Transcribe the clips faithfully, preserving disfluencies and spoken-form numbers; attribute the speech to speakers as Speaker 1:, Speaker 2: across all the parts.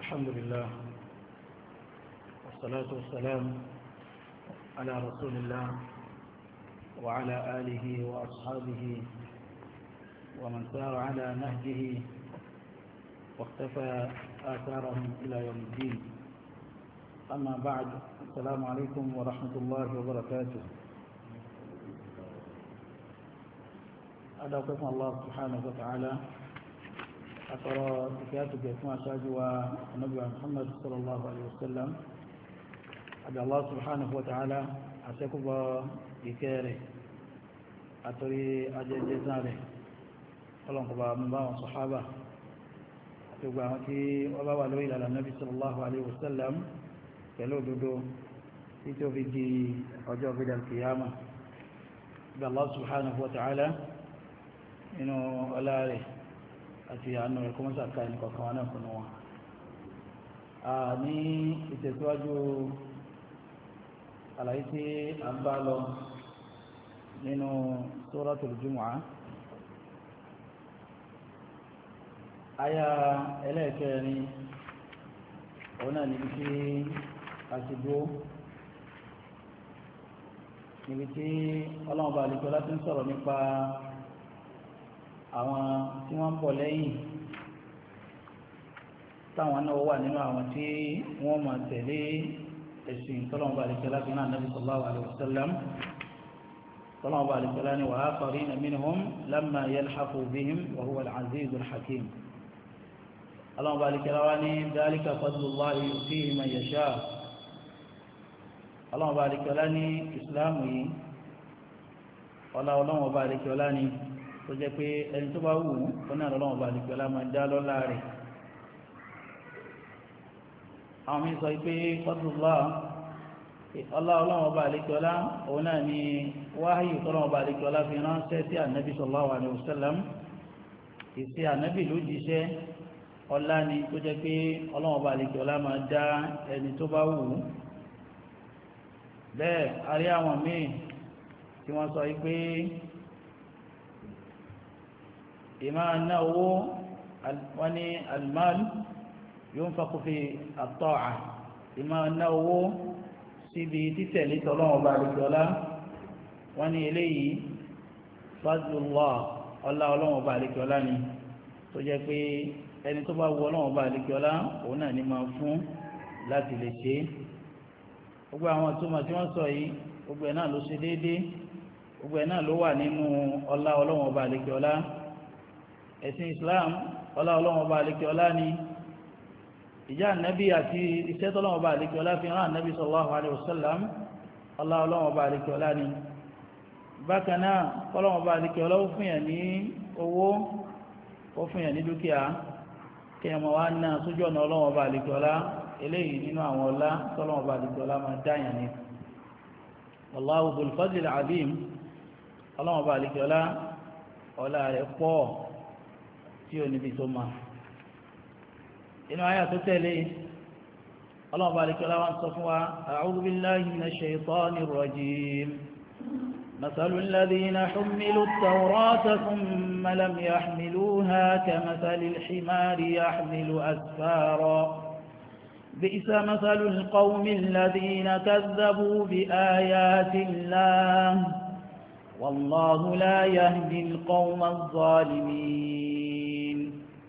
Speaker 1: الحمد لله والصلاة والسلام على رسول الله وعلى آله وأصحابه ومن سار على نهجه واختفى آثارهم إلى يوم الدين. أما بعد، السلام عليكم ورحمة الله وبركاته. أدعوكم الله سبحانه وتعالى أترى بكاتب يسمع شاجوا النبي محمد صلى الله عليه وسلم. أدعو الله سبحانه وتعالى أشكب بكاره أتري أجل جزاله ọlọ́run kọba mú bá wọn sọ̀hábà àti gbogbo àwọn tí wọ́n bá wà lórí ìlànà Nabi sallallahu alayhi wa sallam pẹ̀lú òdodo tí tí ó fi di ọjọ́ gbé al-qiyamah. bí Allah subhanahu wa ta'ala nínú ọlá rẹ̀ àti àánú rẹ̀ kọmọ́sà ká ẹni kọ̀ọ̀kan wọn náà kùnú wọn. ní ìtẹ̀síwájú àlàyé tí a ń bá lọ nínú Suratul Jumu'ah, aya ẹlẹ́ẹ̀kẹrin òun náà níbi tí a ti dúró, níbi tí ọlọ́run bá àlejò láti ń sọ̀rọ̀ nípa àwọn tí wọ́n ń bọ̀ lẹ́yìn táwọn náà wà nínú àwọn tí wọ́n máa tẹ̀lé ẹ̀sìn tọ́lọ́run bá àlejò láti náà Nabi sallallahu alaihi wasallam. tọ́lọ́run bá àlejò láti wa akharina minhum lamma yalhaqu bihim wa huwa al-azizul hakim. اللهم بارك لنا ذلك فضل الله يؤتيه من يشاء. اللهم بارك لنا اسلامي ولا اللهم بارك لنا tó jẹ́ pé ẹni tó bá wù ú náà lọ́wọ́ bá nìkan lá máa dá lọ́lá rẹ̀. àwọn mi sọ pé fadlullah ọlá ọlọ́wọ́ bá nìkan lá òun náà ni wáhíyù tọ́lọ́wọ́ bá nìkan lá fi ránṣẹ́ sí ànábì sallallahu alaihi wasallam. ìsí ànábì ló jíṣẹ́ ọlá ni tó jẹ́ pé ọlọ́wọ́ bá àlejò ọlá máa dá ẹni tó bá wù ú. bẹ́ẹ̀ a rí àwọn míì tí wọ́n sọ pé ìmáa ná owó wọ́n ní almal yunfaqu fi at-ta'a, ìmáa ná owó síbi títẹ̀lé tọ́lọ́wọ́ bá àlejò ọlá wọ́n ní eléyìí fadlullah ọlá ọlọ́wọ́ bá àlejò ọlá ni tó jẹ́ pé ẹni tó bá wọ ọlọ́wọ́ bá àlekíọ́lá òun náà ní máa fún láti lè ṣe é. gbogbo àwọn ìtumọ̀ tí wọ́n sọ yìí gbogbo ẹ̀ náà ló ṣe déédéé, gbogbo ẹ̀ náà ló wà nínú ọlá ọlọ́wọ́ bá àlekíọ́lá. ẹ̀sìn Islam ọlá ọlọ́wọ́ bá àlekíọ́lá ni. ìjà ànábì àti iṣẹ́ tọ́lọ́wọ́ bá àlekíọ́lá fi hàn ànábì sallallahu alaihi wasallam ọlá ọlọ́wọ́ bá àlekíọ́lá ni. bákan náà ọlọ́wọ́ bá àlekíọ́lá ó fún yẹn ní owó, ó fún yẹn ní dúkìá kí ẹmọ wa ná sójú ọ̀nà ọlọ́wọ́ bá àlekíọ́lá. eléyìí nínú àwọn ọlá tọ́lọ́wọ́ bá àlekíọ́lá máa dáyàn ni. wallahu dhul fadlil azim. ọlọ́wọ́ bá àlekíọ́lá ọlá rẹ̀ pọ̀ tí ó níbi tó ma. inú ayé tó tẹ̀lé ọlọ́wọ́ bá àlekíọ́lá wá ń sọ fún wa a'udhu billahi minash shaytanir rajim. مثل الذين حملوا التوراة ثم لم يحملوها كمثل الحمار يحمل أسفارا بئس مثل القوم الذين كذبوا بآيات الله والله لا يهدي القوم الظالمين.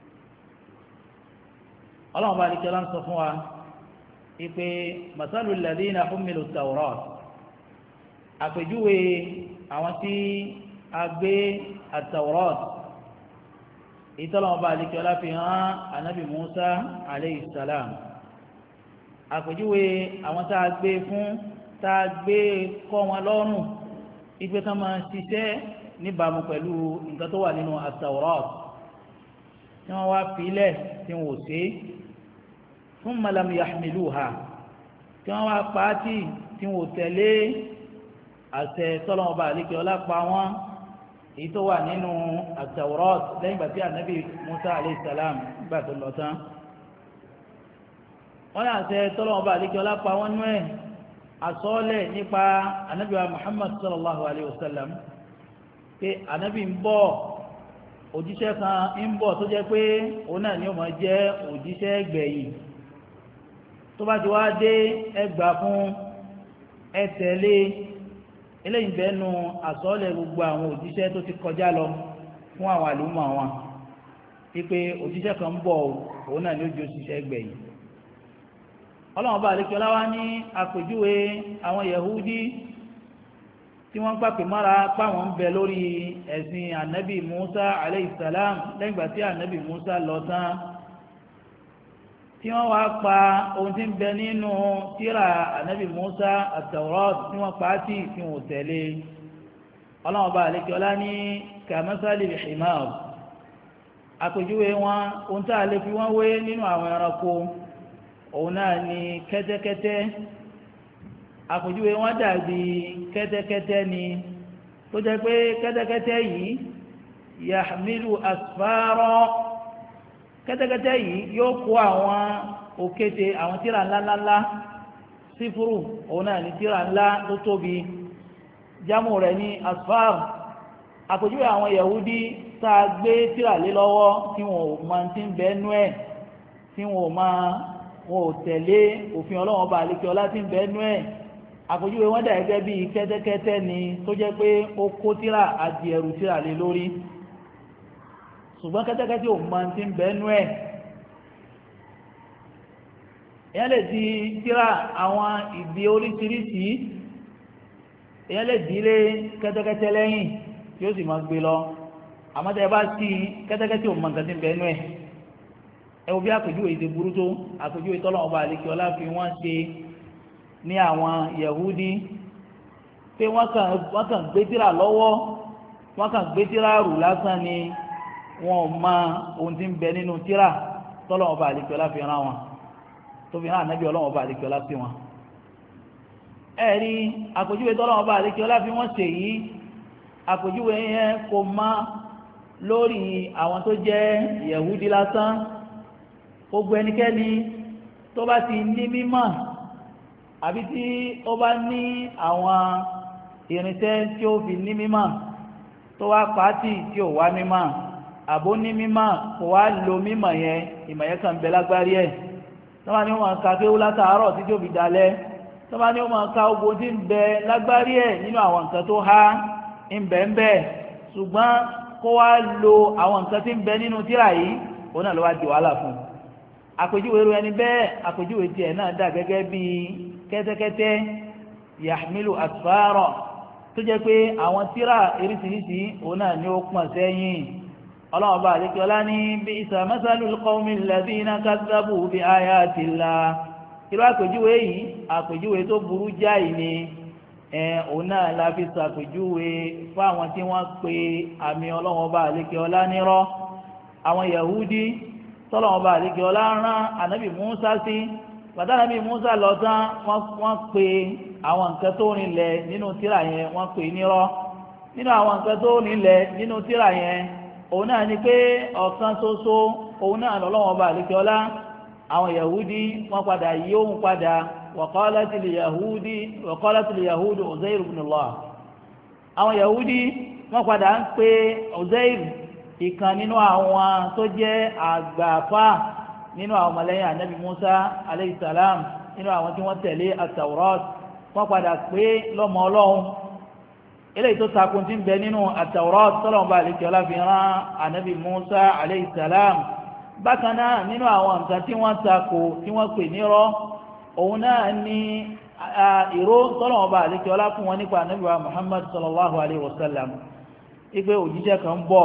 Speaker 1: الله بارك لنا صفوا إيه مثل الذين حملوا التوراة، àpèjúwe àwọn tí a gbé at-Tawrat ìtọ́lọ́wọ́ àlekí ọlá fi hàn ànábì Musa alayhi salam. àpèjúwe àwọn tá a gbé fún tá a gbé kọ́ wọn lọ́rùn ìgbé kan máa ṣiṣẹ́ níbàámu pẹ̀lú nǹkan tó wà nínú at-Tawrat tí wọ́n wá filẹ̀ tí wọ́n ò ṣe thumma lam yahmiluha, tí wọ́n wá pàátì tí wọ́n ò tẹ̀lé àṣẹ tọ́lọ́mọba àlekè ọlá pa wọ́n èyí tó wà nínú at-Tawrat lẹ́yìn ìgbà tí ànábì Musa alayhi salam gbà tó lọ tán. wọ́n ní àṣẹ tọ́lọ́mọba àlekè ọlá pa wọ́n nú ẹ̀ àsọ́ọ́lẹ̀ nípa ànábì wa Muhammad sallallahu alayhi wa sallam pé ànábì ń bọ̀ òjíṣẹ́ kan ń bọ̀ tó jẹ́ pé òun náà ni ó máa jẹ́ òjíṣẹ́ gbẹ̀yìn tó bá ti wá dé ẹgbà fún ẹtẹ̀lé eléyìí bẹ́ẹ̀ nu àsọ́ọ́lẹ̀ gbogbo àwọn òjíṣẹ́ tó ti kọjá lọ fún àwọn àlùmọ̀ wọn wípé òjíṣẹ́ kan ń bọ̀ òun náà ní ojú òṣìṣẹ́ gbẹ̀yìn ọlọ́run bá àlékí ọlá wá ní àpèjúwe àwọn Yahudi tí wọ́n pàpè mára páwọn ń bẹ lórí ẹ̀sìn ànábì Musa aleyhisselam lẹ́yìn ìgbà tí ànábì Musa lọ tán tí wọ́n wá pa ohun tí ń bẹ nínú tírà ànábì Musa at-Tawrat tí wọ́n pa á tì tí wọ́n tẹ̀lé ọlọ́run bá àlékí ọlá ní kàmásálì himar àpèjúwe wọn ohun tá a lè fi wọ́n wé nínú àwọn ẹranko òun náà ni kẹ́tẹ́kẹ́tẹ́ àpèjúwe wọn dàbí kẹ́tẹ́kẹ́tẹ́ ni tó jẹ́ pé kẹ́tẹ́kẹ́tẹ́ yìí yahmilu asfara kẹ́tẹ́kẹ́tẹ́ yìí yóò kó àwọn òkété àwọn tírà ńláńlá sífúrù òun náà ni tírà ńlá tó tóbi jámù rẹ̀ ní asfar àpèjúwe àwọn Yahudi tá a gbé tírà lé lọ́wọ́ tí wọn ò máa ti ń bẹ́ẹ̀ nú ẹ̀ tí wọn ò máa wọn ò tẹ̀lé òfin ọlọ́run ọba àlekè ọlá tí ń bẹ́ẹ̀ nú ẹ̀ àpèjúwe wọn dà gẹ́gẹ́ bíi kẹ́tẹ́kẹ́tẹ́ ni tó jẹ́ pé ó kó tírà àdì ẹrù tírà lé lórí ṣùgbọ́n kẹ́tẹ́kẹ́tẹ́ ò máa ti ń bẹ́ẹ̀ nú ẹ̀ èèyàn lè di tírà àwọn ìdí oríṣiríṣi èèyàn lè dílé kẹ́tẹ́kẹ́tẹ́ lẹ́yìn tí ó sì máa gbé lọ àmọ́ tẹ́ ẹ bá sí kẹ́tẹ́kẹ́tẹ́ ò máa nǹkan tí ń bẹ́ẹ̀ nú ẹ̀ ẹ wo bí àpèjúwe ìdè burú tó àpèjúwe tọ́lọ́run ọba àlekè ọlá fi wọ́n ṣe ní àwọn Yahudi pé wọ́n kàn wọ́n kàn gbé tírà lọ́wọ́ wọ́n kàn gbé tírà rù lásán ni wọn ò mọ ohun tí ń bẹ nínú tírà tọ́lọ́run ọba àlekè ọlá fi rán wọn tó fi rán ànábì ọlọ́run ọba àlekè ọlá sí wọn. ẹ rí àpèjúwe tọ́lọ́run ọba àlekè ọlá fi wọ́n ṣe yìí àpèjúwe yẹn kò mọ lórí àwọn tó jẹ́ Yahudi lásán gbogbo ẹnikẹ́ni tó bá ti ní mímọ̀ àbí tí ó bá ní àwọn irinṣẹ́ tí ó fi ní mímọ̀ tó wá pàtì tí ò wá mímọ̀ àbó ní mímọ̀ kò wá lo mímọ̀ yẹn ìmọ̀ yẹn kàn bẹ lágbárí ẹ̀ tó bá ní ó máa ka kéwú látàárọ̀ títí ó fi dalẹ̀ tó bá ní ó máa ka ogun tí ń bẹ lágbárí ẹ̀ nínú àwọn nǹkan tó há ń bẹ ń bẹ ṣùgbọ́n kó wá lo àwọn nǹkan tí ń bẹ nínú tírà yìí òun náà ló wá di wàhálà fún un àpèjúwe irú ẹni bẹ́ẹ̀ àpèjúwe tiẹ̀ náà dà gẹ́gẹ́ bí kẹ́tẹ́kẹ́tẹ́ yahmilu asfara tó jẹ́ pé àwọn tírà eríṣiríṣi òun náà ni ó pọ̀n sẹ́yìn ọlọ́run bá àlékí ọlá ní bi'sa masalul qawmil ladhina kazzabu bi ayatillah irú àpèjúwe yìí àpèjúwe tó burú jáì ni ẹ̀ òun náà la fi ṣàpèjúwe fún àwọn tí wọ́n pe àmì ọlọ́run bá àlékí ọlá nírọ́ àwọn Yahudi tọ́lọ́wọ́n bá àdíkẹ́ ọlá rán ànábì Musa sí bàtà ànábì Musa lọ tán wọ́n pe àwọn nǹkan tó rinlẹ̀ nínú tírà yẹn wọ́n pe nírọ́ nínú àwọn nǹkan tó rinlẹ̀ nínú tírà yẹn òun náà ni pé ọ̀kan ṣoṣo òun náà lọ́lọ́wọ́n bá àdíkẹ́ ọlá àwọn Yahudi wọ́n padà yí òun padà wa qalatil Yahudi wa qalatil Yahudu Uzair ibn Allah àwọn Yahudi wọ́n padà ń pe Uzair ìkan nínú àwọn tó jẹ́ àgbàfà nínú àwọn ọmọlẹ́yìn ànábì Musa aleyhisselam nínú àwọn tí wọ́n tẹ̀lé at-Tawrat wọ́n padà pé lọ́mọ ọlọ́run eléyìí tó takun tí ń bẹ nínú at-Tawrat tọ́lọ́mọba àlejò ọláfihàn ànábì Musa aleyhisselam bákan náà nínú àwọn nǹkan tí wọ́n takò tí wọ́n pè nírọ́ òun náà ní ìró tọ́lọ́mọba àlejò ọlá fún wọn nípa ànábì wa Muhammad sallallahu alayhi wa sallam ìpè òjíṣẹ́ kan ń bọ̀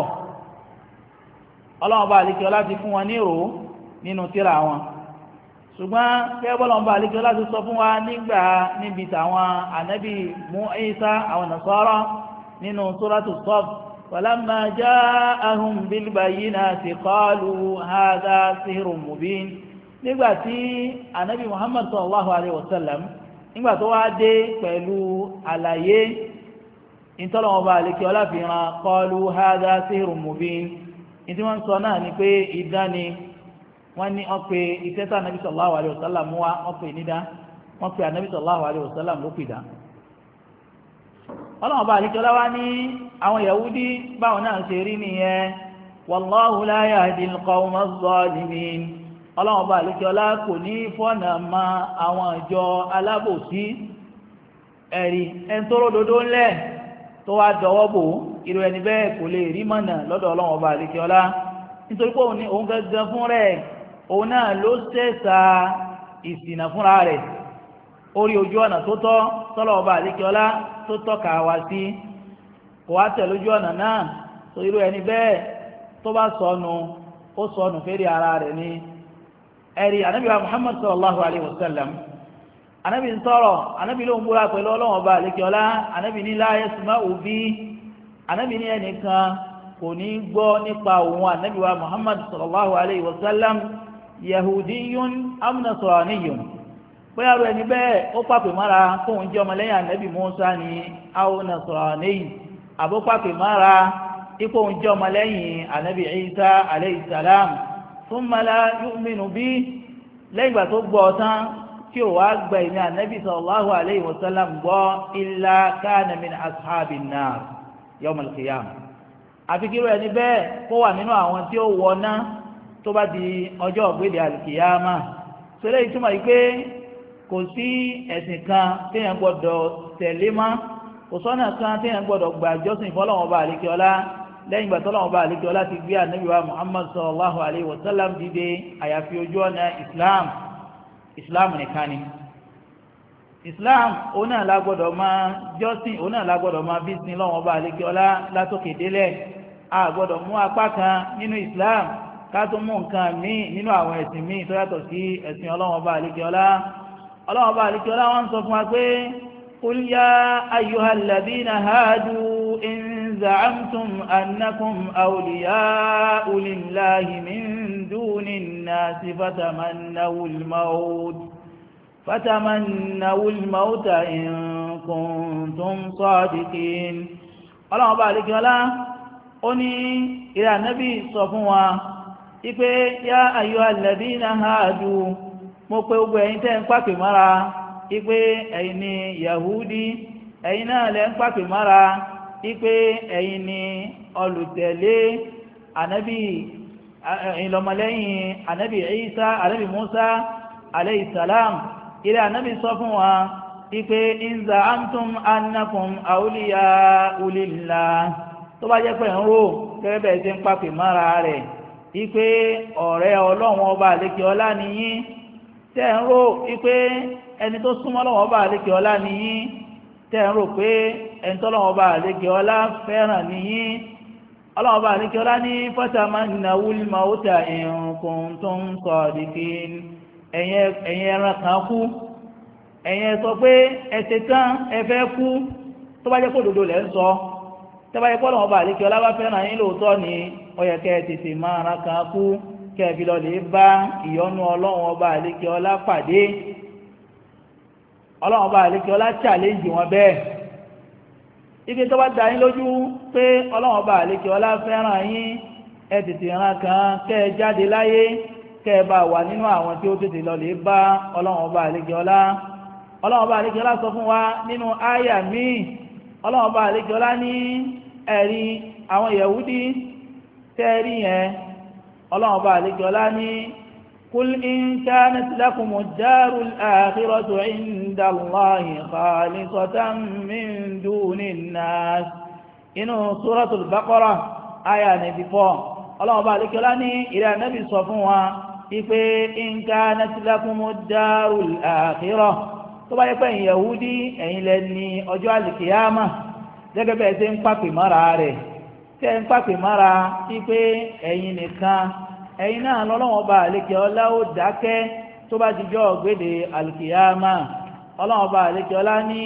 Speaker 1: ọlọ́run bá àlíkẹ́ ọlá ti fún wọn ní ìró nínú tírà wọn ṣùgbọ́n kẹ́ bọ́lọ́run bá àlíkẹ́ ọlá ti sọ fún wa nígbà níbi tàwọn ànábì Ìsá àwọn Nasara nínú suratu Saf walamma ja'ahum bil bayyinati qalu hadha sihrun mubin nígbà tí ànábì Muhammad sallallahu alayhi wa sallam nígbà tó wá dé pẹ̀lú àlàyé ìtọ́lọ́run bá àlíkẹ́ ọlá fi rán qalu hadha sihrun mubin ìdí wọ́n sọ náà ni pé idán ni wọ́n ní wọ́n pe ìtẹ́tà nàbí sallallahu alaihi wasallam wá wọ́n pe nídá wọ́n pe ànàbí sallallahu alaihi wasallam ló pè dá ọlọ́wọ́n bá àdíjọ́lá wá ní àwọn Yahudi báwọn náà ṣe rí nìyẹn wallahu la yahdi al-qawma adh-dhalimin ọlọ́run bá àlékè ọlá kò ní fọ́nà ma àwọn ìjọ alábòsí ẹ̀rí ẹni tó ródòdó ńlẹ̀ tó wá dọwọ́ bò irú ẹni bẹ́ẹ̀ kò lè rí mọ̀nà lọ́dọ̀ ọlọ́run bá àlékè ọlá nítorí pé òun gẹ́gẹ́ fún rẹ̀ òun náà ló ṣẹ̀ṣà ìsìnà fúnra rẹ̀ orí ojú ọ̀nà tó tọ́ tọ́lọ̀ ọba àlékè ọlá tó tọ́ka wá sí kò wá tẹ̀ lójú ọ̀nà náà tó irú ẹni bẹ́ẹ̀ tó bá sọnù ó sọnù fẹ́rẹ̀ ara rẹ̀ ni ẹ̀rí anábì wa Muhammad sallallahu alayhi wa sallam anábì ń sọ̀rọ̀ anábì ló ń búra pẹ̀lú ọlọ́run ọba àlékè ọlá anábì ní la yasma'u bi anábì ní ẹnìkan kò ní gbọ́ nípa òun anábì wa Muhammad sallallahu alayhi wa sallam yahudiyun am nasraniyun bóyá rẹ̀ ní bẹ́ẹ̀ ó pàpè mára kóhun jẹ́ ọmọlẹ́yìn ànábì Musa ní aw nasrani àbó pàpè mára ikóhun jẹ́ ọmọlẹ́yìn ànábì Isa alayhi salam thumma la yu'minu bí lẹ́yìn ìgbà tó gbọ́ tán tí ó wá gba ìní ànábì sallallahu alayhi wa sallam gbọ́ illa kana min ashabin nar yawm al-qiyamah àfi kí rẹ̀ ní bẹ́ẹ̀ kó wà nínú àwọn tí ó wọ náà tó bá di ọjọ́ ògbédè al-qiyamah sọlẹ́ ìtumọ̀ yìí pé kò sí ẹ̀sìn kan téèyàn gbọ́dọ̀ tẹ̀lé mọ́ kò sọ́nà kan téèyàn gbọ́dọ̀ gbà jọ́sìn fọ́lọ́wọ́n bá àlékè ọlá lẹ́yìn ìgbà tọ́lọ́wọ́n bá àlékè ọlá ti gbé ànábì wa Muhammad sallallahu alayhi wa sallam dìde àyàfi ojú ọ̀nà Islam Islam nìkan ni Islam òun náà la gbọ́dọ̀ máa jọ́sìn òun náà la gbọ́dọ̀ máa bí sin lọ́wọ́n bá àlékè ọlá látòkè délẹ̀ a gbọ́dọ̀ mú apá kan nínú Islam ká tó mú nǹkan míì nínú àwọn ẹ̀sìn míì tó yàtọ̀ sí ẹ̀sìn ọlọ́wọ́n bá àlékè ọlá ọlọ́wọ́ bá àríkẹ́ ọlá wọ́n sọ fún wa pé qul ya ayyuhal ladhina hadu in za'amtum annakum awliya'u lillahi min dunin nasi fatamannawul maut fatamannawul mauta in kuntum sadiqin ọlọ́wọ́ bá àríkẹ́ ọlá ó ní ìrẹ́ ànábì sọ fún wa ipé ya ayyuhal ladhina hadu mo pé gbogbo ẹ̀yin tẹ́ ń pàpè mára ipé ẹ̀yin ni yahudi ẹ̀yin náà lẹ́ ń pàpè mára ipé ẹ̀yin ni olùtẹ̀lé ànábì ìlọmọlẹ́yìn ànábì Isa ànábì Musa alayhi salam ilẹ̀ ànábì sọ fún wa ipé in za'amtum annakum awliya'u lillah tó bá jẹ́ pé ń rò gẹ́gẹ́ bẹ́ẹ̀ tẹ́ ń pàpè mára rẹ̀ ipé ọ̀rẹ́ ọlọ́run ọba àlékè ọlá nìyí tẹ́ ń rò wípé ẹni tó súnmọ́ lọ́wọ́ bá àlékè ọlá nìyí tẹ́ ń rò pé ẹni tó lọ́wọ́ bá àlékè ọlá fẹ́ràn nìyí ọlọ́wọ́ bá àlékè ọlá ní fatamannawul mauta in kuntum sadiqin ẹ̀yin ẹran kan kú ẹ̀yin sọ pé ẹsẹ̀ tán ẹ fẹ́ kú tó bá jẹ́ kó òdodo lẹ́ ń sọ tó bá jẹ́ kó lọ́wọ́ bá àlékè ọlá bá fẹ́ràn yín lóòótọ́ ni ó yẹ kẹ́ ẹ tètè máa ran kan kú kẹ́ẹ̀bí lọ lè bá ìyọ́nú ọlọ́run ọba àlékè ọlá pàdé ọlọ́run ọba àlékè ọlá challenge wọn bẹ́ẹ̀ ibi tó bá dá yín lójú pé ọlọ́run ọba àlékè ọlá fẹ́ràn yín ẹ tètè ran kan kẹ́ẹ̀ jáde láyé kẹ́ẹ̀ bá wà nínú àwọn tí ó tètè lọ lè bá ọlọ́run ọba àlékè ọlá ọlọ́run ọba àlékè ọlá sọ fún wa nínú àyà míì ọlọ́run ọba àlékè ọlá ní ẹ̀rí àwọn Yahudi tẹ́ẹ̀rí yẹn ọlọ́run bá àlejò ọlá ní kul in kanat lakumu darul akhiratu inda Allahi khalisatan min dunin nas inú suratul Baqara aya ninety-four ọlọ́run bá àlejò ọlá ní ìrẹ́ ànábì sọ fún wa ipé in kanat lakumu darul akhirah tó bá yẹ pé ẹ̀yin Yahudi ẹ̀yin lẹ ní ọjọ́ àlìkìyàmà gẹ́gẹ́ bẹ́ẹ̀ ṣe ń pàpè mára rẹ̀ tẹ́ ń pàpè mára ipé ẹ̀yin nìkan ẹ̀yin náà lọ́lọ́wọ́ bá àlékè ọlá ó dákẹ́ tó bá ti jọ́ ọ̀gbẹ́dẹ̀ alkiyama ọlọ́wọ́ bá àlékè ọlá ní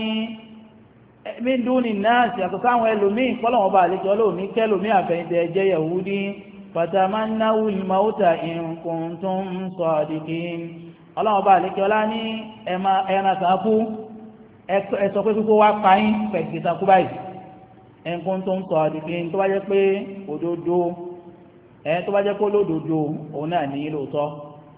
Speaker 1: min duni nas yàtọ̀ sáwọn ẹlòmíì fọ́lọ́wọ́ bá àlékè ọlá òní kẹlòmíì àfẹ́yìntẹ̀ jẹ́ Yahudi fatamannawul mauta in kuntum sadiqin ọlọ́wọ́ bá àlékè ọlá ní ẹran kan kú ẹ sọ pé kíkó wá pààyín pẹ̀kìtà kú báyìí in kuntum sadiqin tó bá jẹ́ pé òdodo ẹ̀ tó bá jẹ́ kó lódodo òun náà ní lóòótọ́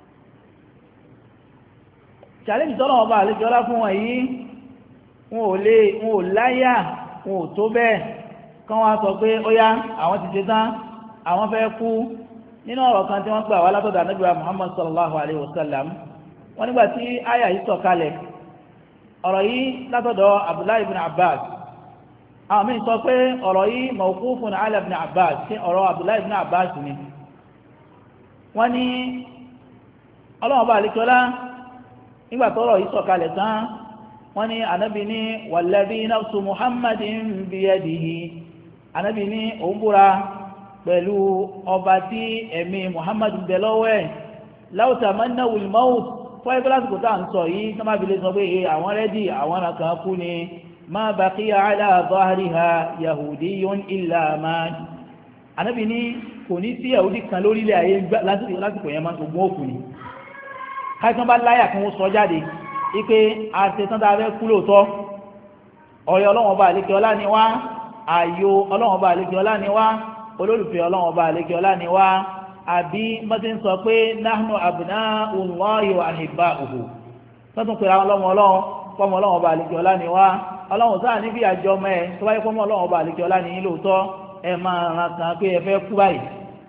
Speaker 1: challenge tọ́lọ̀ ọba àlejò ọlá fún wọn yìí wọn ò lè wọn ò láyà wọn ò tó bẹ́ẹ̀ kán wá sọ pé ó yá àwọn ti ṣe tán àwọn fẹ́ kú nínú ọ̀rọ̀ kan tí wọ́n gbà wá látọ̀dọ̀ Ànábì wa Muhammad sallallahu alayhi wa sallam wọ́n nígbà tí àyà yìí sọ̀kalẹ̀ ọ̀rọ̀ yìí látọ̀dọ̀ Abdullahi ibn Abbas àwọn míì sọ pé ọ̀rọ̀ yìí mawqufun ala ibn Abbas tí ọ̀rọ̀ Abdullahi ibn Abbas ni wọ́n ní ọlọ́wọ́n bá àlekọ́lá nígbà tọ́rọ̀ yìí sọ̀kalẹ̀ tán wọ́n ní Ànábì ní walladhi nafsu Muhammadin biyadihi Ànábì ní òun búra pẹ̀lú ọba tí ẹ̀mí Muhammad ń bẹ lọ́wọ́ ẹ̀ law tamannaw al-mawt fún ẹgbẹ́ lásìkò tá à ń sọ yìí tó má fi lè sọ pé àwọn rẹ́dì àwọn kan kú ni ma baqiya ala dhahriha yahudiyyun illa man Ànábì ní kò ní sí yahudi kan lórílẹ̀ ayé lásìkò yẹn máa gbogbo òkú ni káìsàn bá láyà kí wọ́n sọ jáde ipé àṣetán tá a fẹ́ kú lóòótọ́ ọ̀rẹ́ ọlọ́wọ́n ọba àlékè ọlá ni wá ààyò ọlọ́wọ́n ọba àlékè ọlá ni wá olólùfẹ́ ọlọ́wọ́n ọba àlékè ọlá ni wá àbí mọ́tí ń sọ pé nahnu abna'ullahi wa ahibba'uhu tọ́tún pèrè àwọn ọlọ́wọ́n ọlọ́wọ́n fọ́mọ ọlọ́wọ́n ọba àlékè ọlá ni wá ọlọ́wọ́n sáà níbi àjọ ọmọ ẹ̀ tó wáyé fọ́mọ ọlọ́wọ́n ọba àlékè ọlá ni lóòótọ́ ẹ máa ràn kàn pé ẹ fẹ́ kú báyìí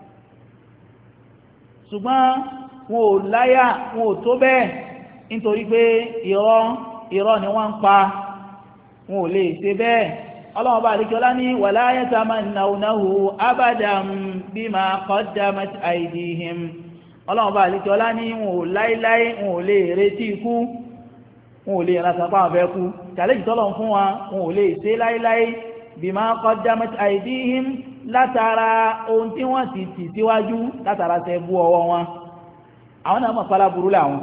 Speaker 1: ṣùgbọ́n wọn ò láyà wọn ò tó bẹ́ẹ̀ nítorí pé irọ́ irọ́ ni wọ́n ń pa wọn ò lè ṣe bẹ́ẹ̀ ọlọ́wọ́n bá àríkíọlá ní wala yatamannawnahu abadan bima qaddamat aydihim ọlọ́wọ́n bá àríkíọlá ní wọn ò láíláí wọn ò lè retí ikú wọn ò lè ránṣẹ́ pa àwọn fẹ́ kú challenge tọ́lọ̀ fún wa wọn ò lè ṣe láíláí bima qaddamat aydihim látara ohun tí wọ́n ti tì síwájú látara ṣe bú ọwọ́ wọn àwọn náà mọ̀ pé aláburú làwọn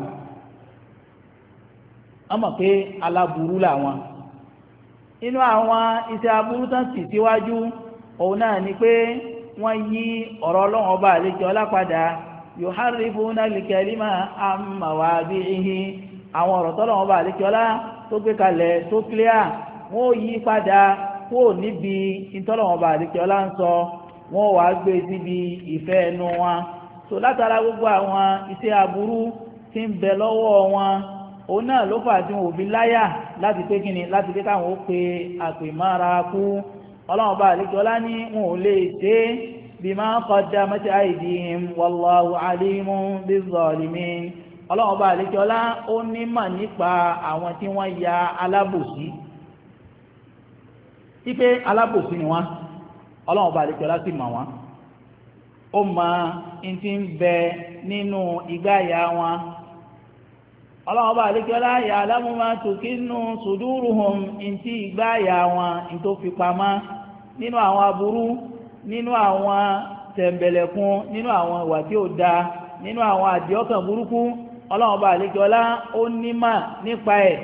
Speaker 1: wọ́n mọ̀ pé aláburú làwọn inú àwọn iṣẹ́ aburú tán tì síwájú òun náà ni pé wọ́n yí ọ̀rọ̀ Ọlọ́run ọba àlejò ọlápadà yuharrifuna al-kalima an mawadi'ihi àwọn ọ̀rọ̀ tọ́lọ́run ọba àlejò ọlá tó gbé kalẹ̀ tó clear wọ́n yí padà kó níbi ìtọ́lọ́run ọba àlejò ọlá ń sọ wọ́n wàá gbé síbi ìfẹ́ ẹnu wọn so látara gbogbo àwọn iṣẹ́ aburú tí ń bẹ lọ́wọ́ wọn òun náà ló fà tí wọn ò fi láyà láti pé kíni láti pé káwọn ó pe àpèmára kú ọlọ́run bá àlejò ọlá ní wọn ò lè ṣe bima qaddamat aydihim wallahu alimun bizzalimin ọlọ́run bá àlejò ọlá ó nímọ̀ nípa àwọn tí wọ́n ya alábòsí ipe alábòsí ni wọ́n ọlọ́run bá àlejò ọlá sì mọ̀ wọ́n ó mọ ìtì ń bẹ nínú ìgbáyà wọn ọlọ́run bá àlékọ́lá ya'lamu ma tukinnu suduruhum ìtì ìgbáyà wọn ìtò fi pamọ́ nínú àwọn aburú nínú àwọn tẹ̀m̀bẹ̀lẹ̀kún nínú àwọn ìwà tí ó da nínú àwọn àdìọ́kàn burúkú ọlọ́run bá àlékọ́lá ó nímà nípa ẹ̀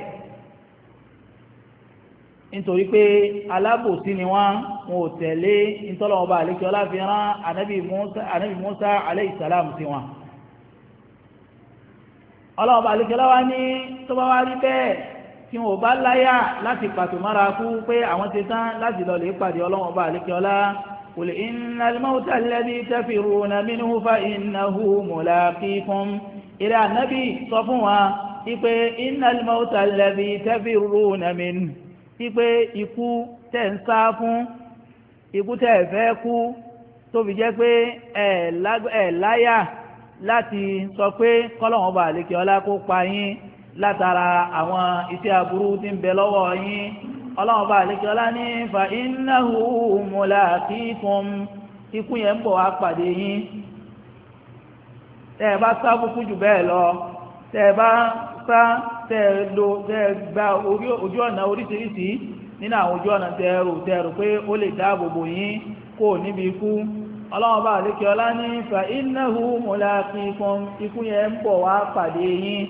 Speaker 1: nítorí pé alábòsí ni wọ́n wọn ò tẹ̀lé ìtọ́lọ́wọ́ bá àlékí ọlá fi rán ànábì Musa ànábì Musa alayhi salam sí wọn ọlọ́wọ́ bá àlékí ọlá wá ní tó bá wá rí bẹ́ẹ̀ tí wọn ò bá láyà láti pàtó mára kú pé àwọn ti tán láti lọ lè pàdé ọlọ́wọ́ bá àlékí ọlá qul innal mawta alladhi tafirruna minhu fa innahu mulaqikum ìrẹ́ ànábì sọ fún wa ipe innal mawta alladhi tafirruna minhu pípé ikú tẹ́ ń sá fún ikú tẹ́ fẹ́ kú tó fi jẹ́ pé ẹ̀ láyà láti sọ pé kọ́lọ̀wọ́n bá àlékè ọlá kó pa yín látara àwọn iṣẹ́ aburú tí ń bẹ lọ́wọ́ yín ọlọ́wọ́n bá àlékè ọlá ní fa innahu mulaqikum ikú yẹn ń bọ̀ wá pàdé yín tẹ́ ẹ bá sá fúnkú jù bẹ́ẹ̀ lọ tẹ́ ẹ bá sá tẹ́ẹ̀lò tẹ́ẹ̀gbà ojú ọ̀nà oríṣiríṣi nínú àwọn ojú ọ̀nà tẹ́ẹ̀rù tẹ́ẹ̀rù pé ó lè dáàbòbò yín kò níbi ikú ọlọ́wọ́n bá àlékè ọlá ní fa innahu mulaqikum ikú yẹn ń bọ̀ wá pàdé yín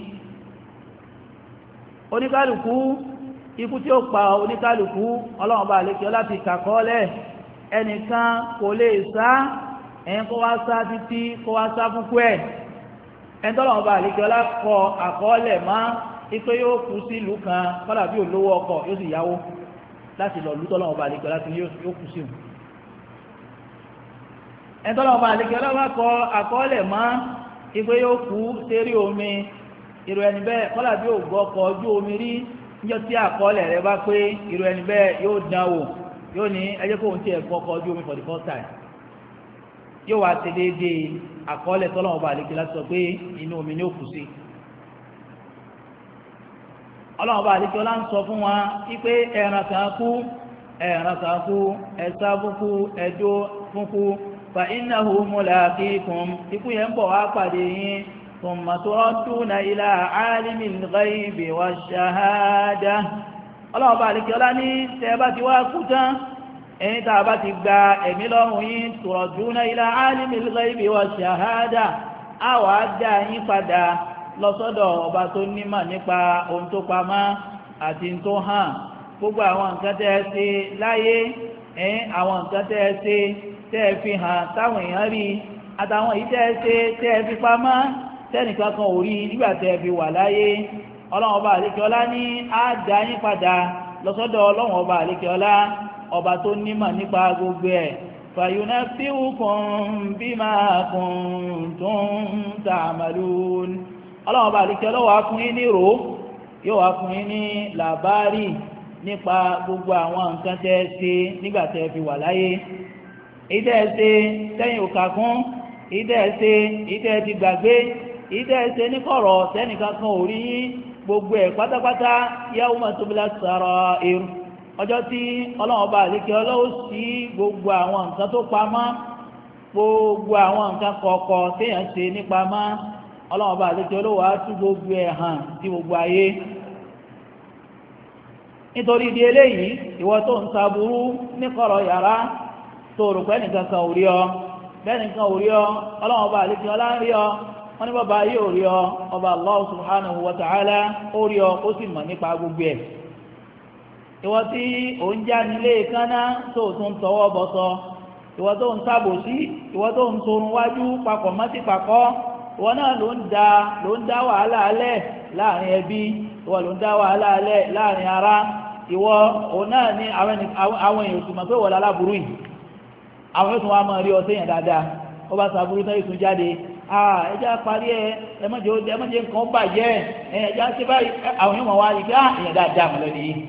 Speaker 1: oníkálùkù ikú tí ó pa oníkálùkù ọlọ́wọ́n bá àlékè ọlá ti kàkọ́ọ́lẹ̀ ẹnìkan kò lè sá ẹ̀yìn kó wá sá títí kó wá sá fúnkú ẹ̀ ẹ̀ńtọ́lọ́wọ́n bá àlékè ọlá kọ àkọọ́lẹ̀ máa ipé yóò kú sí ìlú kan kọ́lá bí olówó ọkọ̀ yóò sì yáwó láti lọ lú tọ́lọ́wọ́ bá àlejò láti yóò kú sí òun ẹ̀tọ́lọ́wọ́ bá àlejò ọlọ́wọ́ kọ àkọọ́lẹ̀ mọ́ ipé yóò kú sérí omi irú ẹni bẹ́ẹ̀ kọ́lá bí ògbọ́ ọkọ̀ ojú omi rí níjọ́ tí àkọọ́lẹ̀ rẹ bá pé irú ẹni bẹ́ẹ̀ yóò dán wò yóò ní ẹjẹ́ kóhun tí ẹ̀kọ́ ọkọ̀ ojú omi for the first time yóò wá ṣe déédéé àkọọ́lẹ̀ tọ́lọ́wọ́ bá àlékè láti sọ pé inú omi ní òkú sí. ọlọ́wọ́ bá àlékè ọlá ń sọ fún wa wípé ẹran kan kú ẹran kan kú ẹ̀sá fúnkú ẹjọ́ fúnkú fa innahu mulaqikum ikú yẹn ń bọ̀ wá pàdé yín thumma turadduna ila alimil ghaibi wash-shahada. ọlọ́wọ́ bá àlékè ọlá ní tẹ́ bá ti wá kú tán ẹ̀yin tá a bá ti gba ẹ̀mí lọ́rùn yín turadduna ila alimil ghaibi wash-shahada á wà á dá yín padà lọ sọ́dọ̀ ọba tó nímọ̀ nípa ohun tó pamọ́ àti ohun tó hàn. gbogbo àwọn nǹkan tẹ́ ẹ ṣe láyé ẹ̀yin àwọn nǹkan tẹ́ ẹ ṣe tẹ́ ẹ fi hàn táwọn èèyàn rí àtàwọn èyí tẹ́ ẹ ṣe tẹ́ ẹ fi pamọ́ tẹ́nìkan kan ò rí nígbà tẹ́ ẹ fi wà láyé. ọlọ́run ọba àlékeọlá ní á dá yín padà lọ sọ́dọ̀ ọlọ́run ọba àlékeọlá ọba tó nímọ̀ nípa gbogbo ẹ̀. fayunabbi'ukum bima kuntum ta'malun. ọlọ́run ọba àlékeọlá wá fún yín ní rò yóò wá fún yín ní làbárì nípa gbogbo àwọn nǹkan tẹ́ ẹ ṣe nígbà tẹ́ ẹ fi wà láyé. ìdẹ́ ẹ ṣe tẹ́yìn òkà kún ìdẹ́ ẹ ṣe ìdẹ́ ẹ ti gbàgbé ìdẹ́ ẹ ṣe ní kọ̀rọ̀ tẹ́nìkan kan ò rí yín gbogbo ẹ̀ pátápátá yawma tubla sarair ọjọ́ tí ọlọ́run ọba àlékè ọlọ́wọ́ sí gbogbo àwọn nǹkan tó pamọ́ gbogbo àwọn nǹkan kọ̀ọ̀kọ̀ téèyàn ṣe nípamọ́ ọlọ́run ọba àlékè ọlọ́wọ́ á tú gbogbo ẹ̀ hàn sí gbogbo ayé. nítorí di eléyìí ìwọ tó ń saburú ní kọ̀rọ̀ yàrá tó rò pé nìkan kan ò rí ọ bẹ́ẹ̀ nìkan ò rí ọ ọlọ́run ọba àlékè ọlá ń rí ọ wọ́n ní bàbá yóò rí ọ ọba Allah subhanahu wa ta'ala ó rí ọ ó sì mọ̀ nípa gbogbo ẹ̀. ìwọ tí ò ń já nílé kánná tó tún tọwọ́ bọ́sọ ìwọ tó ń sábòsí ìwọ tó ń torun wájú papọ̀ mọ́tì pàkọ́ ìwọ náà ló ń da ló ń dá wàhálà alẹ́ láàrin ẹbí ìwọ ló ń dá wàhálà alẹ́ láàrin ará ìwọ òun náà ní àwọn èèyàn tó mọ̀ pé wọ́n lálábùrú yìí àwọn yóò tún wá máa rí ọ séèyàn dáadáa ó bá sàbúrú náà ìtún jáde ẹjá parí ẹ ẹmọ́jẹ́ nǹkan bàjẹ́ ẹjá ṣe báyìí àwọn yóò mọ̀ wá rí pé èèyàn dáadáa mọ̀ lọ́nà yìí.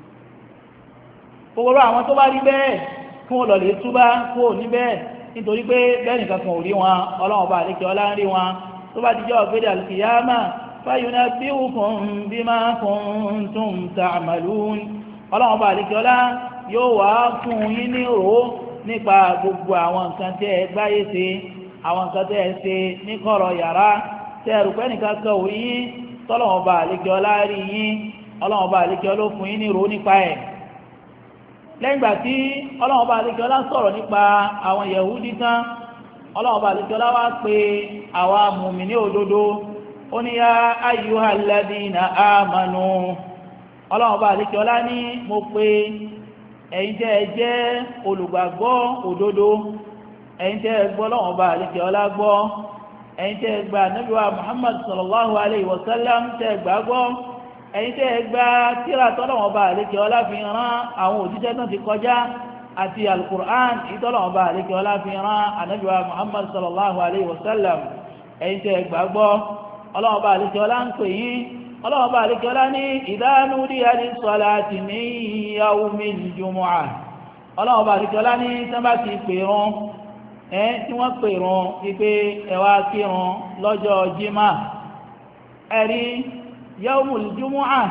Speaker 1: gbogbo àwọn tó bá rí bẹ́ẹ̀ kí wọ́n lọ lè túbá kó o ní bẹ́ẹ̀ nítorí pé bẹ́ẹ̀ nìkan kan ò rí wọn ọlọ́run bá àlékè ọlá ń rí wọn tó bá dijọ́ ọ̀gbẹ́dẹ̀ àlùkìyámà fayunabbi'ukum bima kuntum ta'malun ọlọ́run bá àlékè ọlá yóò wá fún yín ní òró nípa gbogbo àwọn nǹkan tẹ́ ẹ gbáyé ṣe àwọn nǹkan tẹ́ ẹ ṣe ní kọ̀rọ̀ yàrá tẹ́ ẹ̀rù pé nìkan kan ò rí yín tọ́lọ́run bá àlékè ọlá rí yín ọlọ́run bá àlékè ọlá fún yín ní òró nípa ẹ̀. lẹ́yìn ìgbà tí ọlọ́run bá àlékè ọlá sọ̀rọ̀ nípa àwọn Yahudi tán ọlọ́run bá àlékè ọlá wá pé àwa mùmínì òdodo ó ní yá ayyuhal ladina amanu ọlọ́run bá àlékè ọlá ní mo pé ẹ̀yin tẹ́ ẹ jẹ́ olùgbàgbọ́ òdodo ẹ̀yin tẹ́ ẹ gbọ́ lọ́wọ́ bá àlékè ọlá gbọ́ ẹ̀yin tẹ́ ẹ gba Ànábì wa Muhammad sallallahu alayhi wa sallam tẹ́ ẹ gbàgbọ́ ẹ̀yin tẹ́ ẹ gba tírà tọ́lọ́wọ́ bá àlékè ọlá fi rán àwọn òjíṣẹ́ náà ti kọjá àti alukur'an ìtọ́lọ́wọ́ bá àlékè ọlá fi rán Ànábì wa Muhammad sallallahu alayhi wa sallam ẹ̀yin tẹ́ ẹ gbàgbọ́ ọlọ́wọ́ bá àlékè ọlá ń pè yín ọlọ́wọ́ bá àlékè ọlá ní idha nudiya lis-salati min yawmil jumu'ah ọlọ́wọ́ bá àlékè ọlá ní sábà ti pè rún ẹ́ tí wọ́n pè rún wípé ẹ wá kírun lọ́jọ́ jimá ẹ̀rí yawmul jumu'ah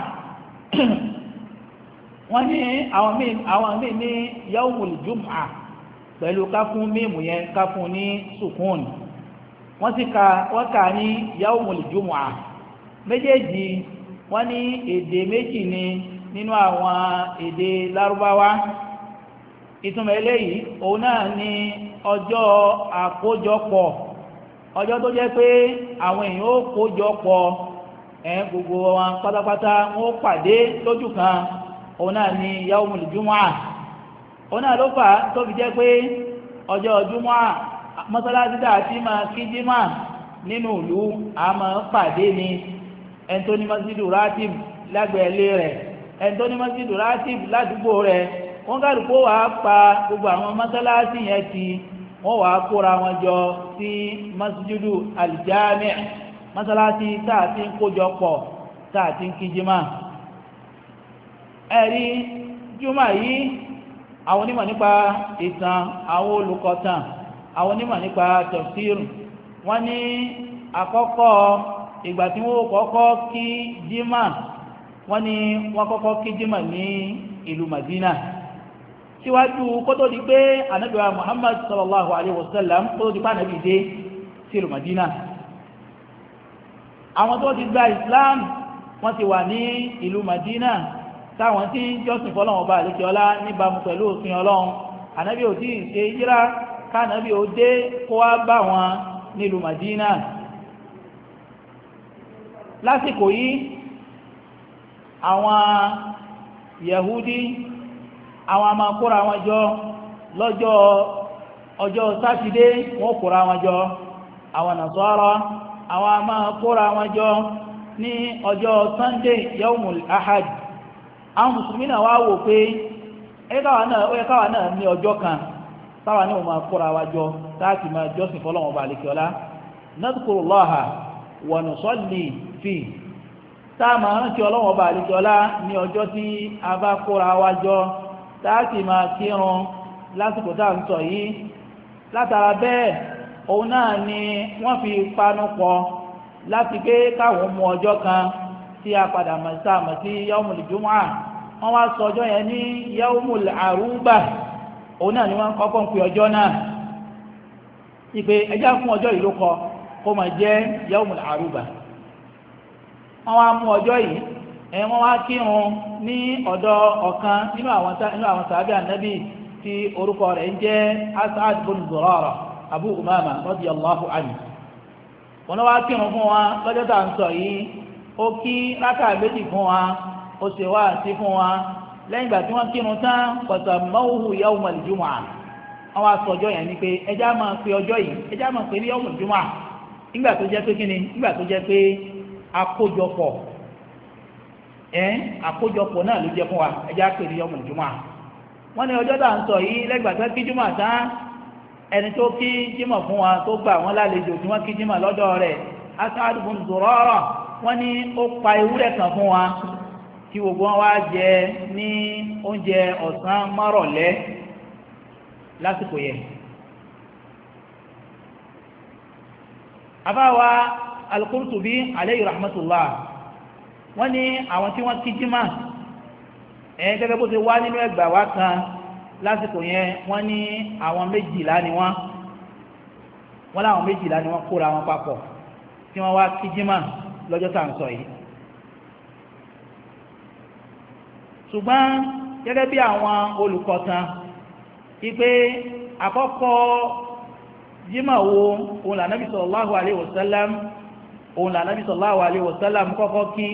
Speaker 1: wọ́n ní àwọn míì àwọn míì ní yawmul jumu'ah pẹ̀lú ká fún mímù yẹn ká fún ní sukun wọ́n sì ka wọ́n kà ní yawmul jumu'ah méjèèjì wọ́n ní èdè méjì ni nínú àwọn èdè lárúbáwá ìtumọ̀ eléyìí òun náà ni ọjọ́ àkójọpọ̀ ọjọ́ tó jẹ́ pé àwọn èèyàn ó kójọpọ̀ ẹ̀ gbogbo wọn pátápátá wọ́n pàdé lójú kan òun náà ni yawmul jumu'ah òun náà ló fà tó fi jẹ́ pé ọjọ́ jumu'ah mọ́sálásí àti máa kí jímà nínú ìlú àmọ́ pàdé ni ẹni tó ní masjidu ratib lágbẹ̀ẹ́lé rẹ̀ ẹni tó ní masjidu ratib ládùúgbò rẹ̀ wọ́n káàdù kó wàá pa gbogbo àwọn mọ́sálásí yẹn ti wọ́n wàá kóra wọn jọ sí masjidu aljami mọ́sálásí táàtí ń kójọ pọ̀ táàtí ń kí jímà ẹ̀rí jùmọ̀ yìí àwọn onímọ̀ nípa ìtàn àwọn olùkọ̀tàn àwọn onímọ̀ nípa tafsir wọ́n ní àkọ́kọ́ ìgbà tí wọ́n kọ́kọ́ kí jímà wọ́n ní wọ́n kọ́kọ́ kí jímà ní ìlú Madina síwájú kó tó di pé ànábì wa Muhammad sallallahu alaihi wasallam kó tó di pé ànábì dé sí ìlú Madina àwọn tó ti gba Islam wọ́n ti wà ní ìlú Madina táwọn tí jọ́sìn fọ́lọ́wọ́n bá àlékè ọlá níbàmú pẹ̀lú òfin Ọlọ́run ànábì ò tí ì ṣe híjírà kánábì ó dé kó wá bá wọn nílùú Madina lásìkò yìí àwọn Yahudi àwọn a máa kóra wọn jọ lọ́jọ́ ọjọ́ sátidé wọ́n kóra wọn jọ àwọn Nasara àwọn a máa kóra wọn jọ ní ọjọ́ Sunday yaumul ahad àwọn mùsùlùmí náà wá wò pé ẹ̀káwà náà ní ọjọ́ kan táwa ní wọ́n máa kóra wa jọ táàkì máa jọ́sìn fọ́lọ́wọ́n bá alikiola nadhkurullaha wa nusalli fi táàmà rántí ọlọ́wọ́n bá alikiola ní ọjọ́ tí a bá kóra wa jọ táàkì máa kírun lásìkò tá à ń sọ yìí látara bẹ́ẹ̀ òun náà ni wọ́n fi panu pọ̀ láti pé káwọn mú ọjọ́ kan tí a padà mọ̀ sáàmù sí yaumul jumu'ah wọ́n wá sọ ọjọ́ yẹn ní yaumul aruba òun náà ni wọ́n kọ́kọ́ ń pè ọjọ́ náà ìpè ẹjá fún ọjọ́ ìlú kọ kó máa jẹ́ yaumul aruba wọ́n wá mú ọjọ́ yìí ẹ̀ wọ́n wá kírun ní ọ̀dọ̀ ọ̀kan nínú àwọn sàábì ànábì tí orúkọ rẹ̀ ń jẹ́ As'ad bin Zurara Abu Umama radiyallahu anhu wọ́n wá kírun fún wa lọ́jọ́ tá à ń sọ yìí ó kí rákà méjì fún wa ó ṣe wáàsí fún wa lẹ́yìn ìgbà tí wọ́n kírun tán qasamawhu yawmal jumu'ah àwọn asọ̀jọ́ yẹn ni pé ẹjá máa pe ọjọ́ yìí ẹjá máa pe ní yawmul jumu'ah nígbà tó jẹ́ pé kí ni nígbà tó jẹ́ pé àkójọpọ̀ ẹ́ àkójọpọ̀ náà ló jẹ́ fún wa ẹjá pe ní yawmul jumu'ah wọ́n ní ọjọ́ tá à ń sọ yìí lẹ́gbàá tó kí jùmọ̀ tán ẹni tó kí jímọ̀ fún wa tó gbà wọ́n lálejò tí wọ́n kí jímọ̀ lọ́dọ̀ rẹ̀ As'ad bin Zurara wọ́n ní ó pa ewúrẹ́ kan fún wa tí gbogbo wọn wá jẹ ní oúnjẹ ọ̀sán márọ̀lẹ́ lásìkò yẹn àbáwa al-Qurtubi alayhi rahmatullah wọ́n ní àwọn tí wọ́n kí jímà ẹ̀ gẹ́gẹ́ bó ti wá nínú ẹgbàá wá kan lásìkò yẹn wọ́n ní àwọn méjìlá ni wọ́n wọ́n láwọn méjìlá ni wọ́n kóra wọn papọ̀ tí wọ́n wá kí jímà lọ́jọ́ tá à ń sọ yìí ṣùgbọ́n gẹ́gẹ́ bí àwọn olùkọ̀tàn ipé àkọ́kọ́ jímà wo òun lànàbí sallallahu alaihi wasallam òun lànàbí sallallahu alaihi wasallam kọ́kọ́ kí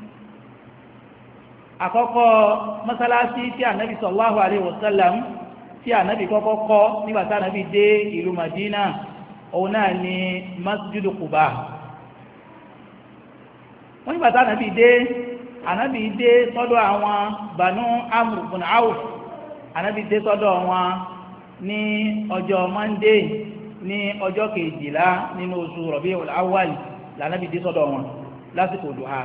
Speaker 1: àkọ́kọ́ mọ́sálásí tí ànàbí sallallahu alaihi wasallam tí ànàbí kọ́kọ́ kọ́ nígbàtí ànàbí dé ìlú Madina òun náà ni Masjidu Quba wọ́n nígbàtí ànàbí dé ànábì dé sọ́dọ̀ àwọn Banu Amr ibn Auf ànábì dé sọ́dọ̀ wọn ní ọjọ́ Monday ní ọjọ́ kejìlá nínú oṣù Rabiul Awwal lànábì dé sọ́dọ̀ wọn lásìkò duha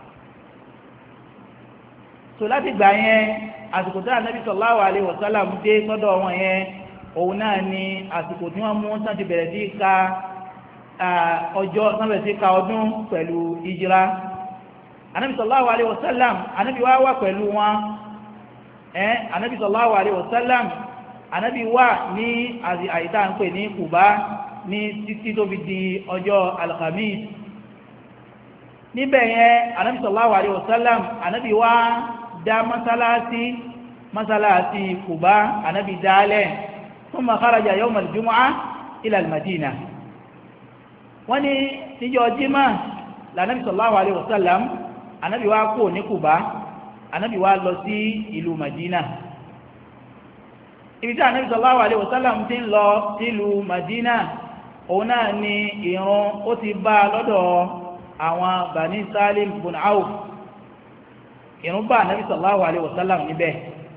Speaker 1: so láti gbà yẹn àsìkò tí ànábì sallallahu alaihi wasallam dé sọ́dọ̀ wọn yẹn òun náà ni àsìkò tí wọ́n mú sáti bẹ̀rẹ̀ sí ka ọjọ́ sábẹ̀ sí ka ọdún pẹ̀lú ìjìrá anabi sallallahu alaihi wasallam anabi wá wà pẹ̀lú wọn eh anabi sallallahu alaihi wasallam anabi wà ní àyíká ń pè ní Kùbá ní títí tó fi di ọjọ́ alhamis níbẹ̀ yẹn anabi sallallahu alaihi wasallam anabi wá dá masalasi masalasi Kùbá anabi dálẹ̀ thumma kharaja yawm al-jumu'ah ila al-Madina wọ́n ní níjọ́ jímà lànàbí sallallahu alaihi wasallam anabi wa kó ní Kùbá anabi wa lọ sí ìlú Madina ibi tí anabi sallallahu alaihi wasallam ti ń lọ sílùú Madina òun náà ni ìrun ó ti bá lọ́dọ̀ àwọn Bani Salim bin Auf ìrun bá anabi sallallahu alaihi wasallam níbẹ̀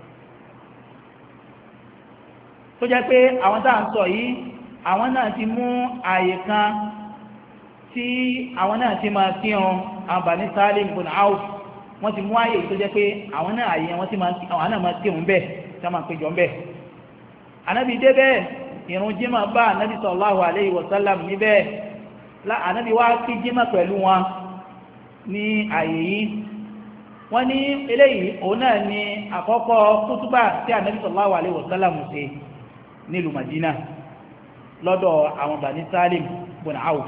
Speaker 1: tó jẹ́ pé àwọn tá à ń sọ yìí àwọn náà ti mú ààyè kan tí àwọn náà ti máa kírun àwọn Bani Salim bin Auf wọ́n ti mú ààyè tó jẹ́ pé àwọn náà ààyè wọ́n ti máa àwọn náà máa kírun bẹ́ẹ̀ tí wọ́n máa péjọ bẹ́ẹ̀ anábì dé bẹ́ẹ̀ ìrun jímọ̀ bá anábì sallallahu alayhi wa sallam níbẹ̀ ànábì wá kí jímọ̀ pẹ̀lú wọn ní àyè yìí wọ́n ní eléyìí òun náà ni àkọ́kọ́ kútúbà tí ànábì sallallahu alaihi wasallam ṣe nílùú Madina lọ́dọ̀ àwọn Bani Salim bin Auf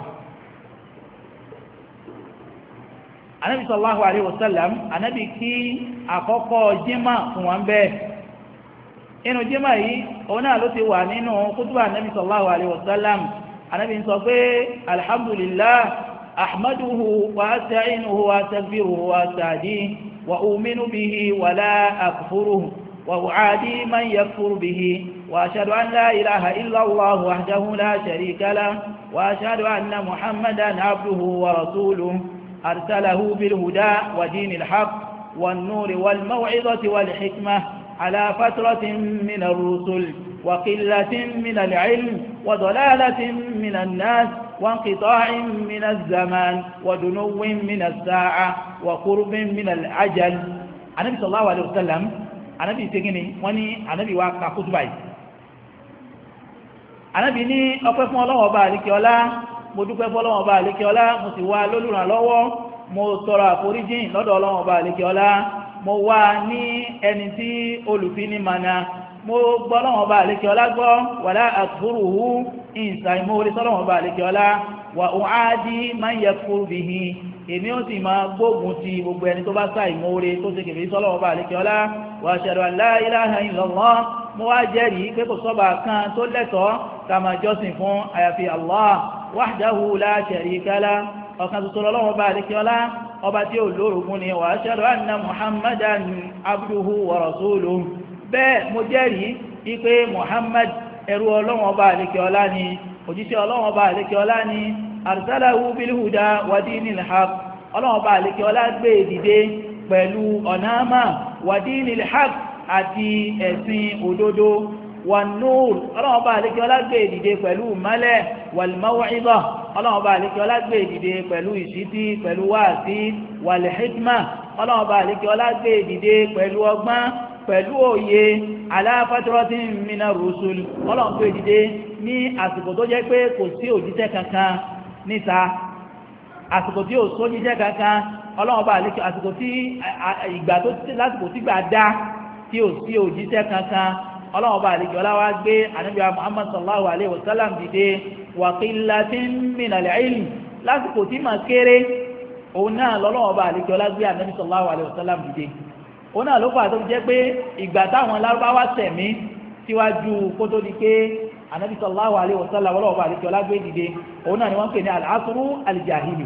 Speaker 1: ànábì sallallahu alaihi wasallam ànábì kí àkọ́kọ́ jímọ̀ fún wọn bẹ́ẹ̀ inú jímọ̀ yìí òun náà ló ti wà nínú kútúbà ànábì sallallahu alaihi wasallam ànábì ń sọ pé alhamdulillah ahmaduhu wa asta'inuhu wa astaghfiruhu wa astahdihi wa uminu bihi wa la akfuruhu wa u'adi man yakfuru bihi wa ashhadu an la ilaha illa Allah wahdahu la sharika lahu wa ashhadu anna Muhammadan abduhu wa rasuluhu arsalahu bil huda wa dinil haqq wan nuri wal maw'izati wal hikmah على فترة من الرسل وقلة من العلم وضلالة من الناس وانقطاع من الزمان ودنو من الساعة وقرب من العجل النبي صلى الله عليه وسلم النبي سيغني وني النبي واقع خطبه النبي ní ọpẹ́ fún Ọlọ́run Ọba àlékiọlá mo dúpẹ́ fún Ọlọ́run Ọba àlékiọlá mo sì wá lólùrànlọ́wọ́ mo tọrọ àforíjìn lọ́dọ̀ Ọlọ́run Ọba àlékiọlá mo wá ní ẹni tí olùfini mana mo gbọ́ lọ́wọ́ bá àlékẹ́ ọlá gbọ́ wala akfuruhu ìsà ìmóorí sọ́lọ́wọ́ bá àlékẹ́ ọlá wà u'adi man yakfuru bihi èmi ó sì máa gbógun ti gbogbo ẹni tó bá sá ìmóorí tó ṣe kèfèrí sọ́lọ́wọ́ bá àlékẹ́ ọlá wa ashhadu an la ilaha illallah mo wá jẹ́rìí pé kò sọ́ba kan tó lẹ́tọ̀ọ́ ká máa jọ́sìn fún àyàfi Allah wahdahu la sharika lahu ọ̀kan tuntun lọ́wọ́ bá àlékẹ́ ọlá ọba tí ó lórogún ni wa ashhadu anna Muhammadan abduhu wa rasuluhu bẹ́ẹ̀ mo jẹ́rìí ipé Muhammad ẹrú Ọlọ́run Ọba àlékẹ́ ọlá ni òjíṣẹ́ Ọlọ́run Ọba àlékẹ́ ọlá ni arsalahu bil huda wa dinil haqq Ọlọ́run Ọba àlékẹ́ ọlá gbé dìde pẹ̀lú ọ̀nàmà wa dinil haqq àti ẹ̀sìn òdodo wan nur Ọlọ́run Ọba àlékẹ́ ọlá gbé dìde pẹ̀lú mọ́lẹ̀ wal maw'izah Ọlọ́run Ọba àlékẹ́ ọlá gbé dìde pẹ̀lú ìṣítí pẹ̀lú wáàsí wal hikma Ọlọ́run Ọba àlékẹ́ ọlá gbé dìde pẹ̀lú ọgbọ́n pẹ̀lú òye ala fatratin mina rusul Ọlọ́run gbé dìde ní àsìkò tó jẹ́ pé kò sí òjíṣẹ́ kankan níta àsìkò tí ò sójíṣẹ́ kankan Ọlọ́run Ọba àlékẹ́ àsìkò tí ìgbà tó lásìkò tí gbà dá tí ò sí òjíṣẹ́ kankan Ọlọ́run Ọba àlékẹ́ ọlá wá gbé ànábì Muhammad sallallahu alaihi wasallam dìde wa qillatin minal ilm lásìkò tí ma kéré òun náà lọ́lọ́run Ọba àlékẹ́ ọlá gbé ànábì sallallahu alaihi wasallam dìde òun náà ló fà tó jẹ́ pé ìgbà táwọn lárúbáwá tẹ̀mí síwájú kó tó di pé ànábì sallallahu alaihi wasallam Ọlọ́run Ọba àlékẹ́ ọlá gbé dìde òun náà ni wọ́n pè ní al-asru al-jahili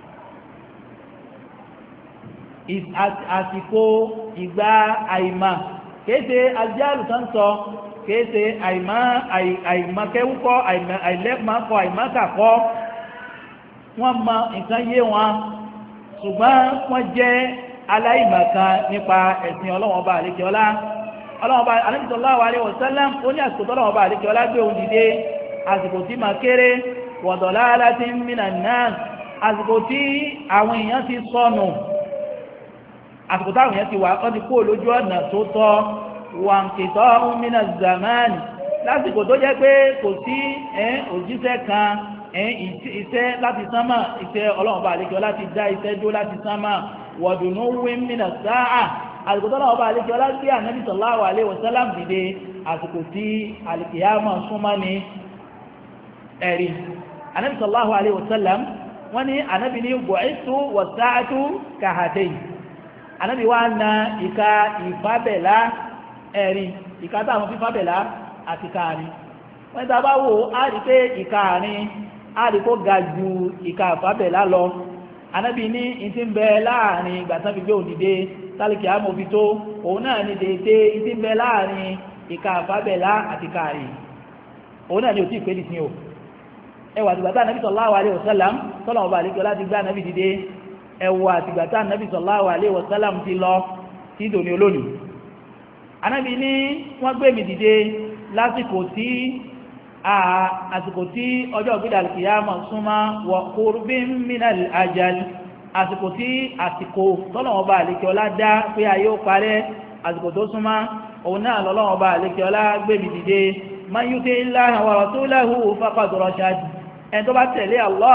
Speaker 1: àsìkò ìgbà àìmà kéèsè aljáàlù tán sọ kéèsè àìmọ́kẹ́wúkọ́ àìlẹ́mọ́kọ́ àìmọ́kàkọ́ wọ́n mọ nǹkan yé wọn ṣùgbọ́n wọ́n jẹ́ aláìmọ̀kan nípa ẹ̀sìn Ọlọ́run Ọba àlékẹ́ ọlá Ọlọ́run Ọba Ànábì sallallahu alaihi wasallam ó ní àsìkò tọ́lọ́run Ọba àlékẹ́ ọlá gbé òun dìde àsìkò tí ma kéré wa dalalatin minan nas àsìkò tí àwọn èèyàn ti sọnù àsìkò táwọn èèyàn ti wà ọ́ ti kó lójú ọ̀nà tó tọ́ wà ń kìtọ́ minaz zaman lásìkò tó jẹ́ pé kò sí òjíṣẹ́ kan iṣẹ́ láti sánmà iṣẹ́ Ọlọ́run Ọba àlékẹ́ ọlá ti dá iṣẹ́ dó láti sánmà wọ̀dùnú wí minas sa'a àsìkò tó Ọlọ́run Ọba àlékẹ́ ọlá gbé ànábì sallallahu alaihi wasallam dìde àsìkò tí àlìkìyàmọ̀ súnmọ́ ni ẹ̀rí ànábì sallallahu alaihi wasallam wọ́n ní ànábì ní bu'ithu was-sa'atu kahatayn ànábì wá na ìka ìfábẹ̀lá ẹ̀rí ìka táwọn fífábẹ̀lá àti káàrin wọ́n ta bá wò á rí pé ìkaàrin á rí kó ga ju ìka ìfábẹ̀lá lọ ànábì ní ìtí ń bẹ láàrin ìgbàtán fi gbé òdìdé tálíkì àmòfi tó òun náà ni dédé ìtí ń bẹ láàrin ìka ìfábẹ̀lá àti káàrin òun náà ni ò tí ìpé dìsín o ẹwà àtìgbàtà ànábì sallallahu alaihi wasallam tọ́lọ̀ ọba àlékẹ́ láti gbé ànábì dìde ẹwà àtìgbàtà ànábì sallallahu alaihi wasallam ti lọ sí ìdòní olónìí ànábì ní wọ́n gbé mi dìde lásìkò tí àsìkò tí ọjọ́ ìgbìdà al-qiyamah súnmọ́ wa qurbin minal ajal àsìkò tí àsìkò tọ́lọ̀wọ́ bá àlékẹ́ ọlá dá pé ayé ó parẹ́ àsìkò tó súnmọ́ òun náà lọ́lọ́wọ́ bá àlékẹ́ ọlá gbé mi dìde man yuti illaha wa rasulahu faqad rashad ẹni tó bá tẹ̀lé Allah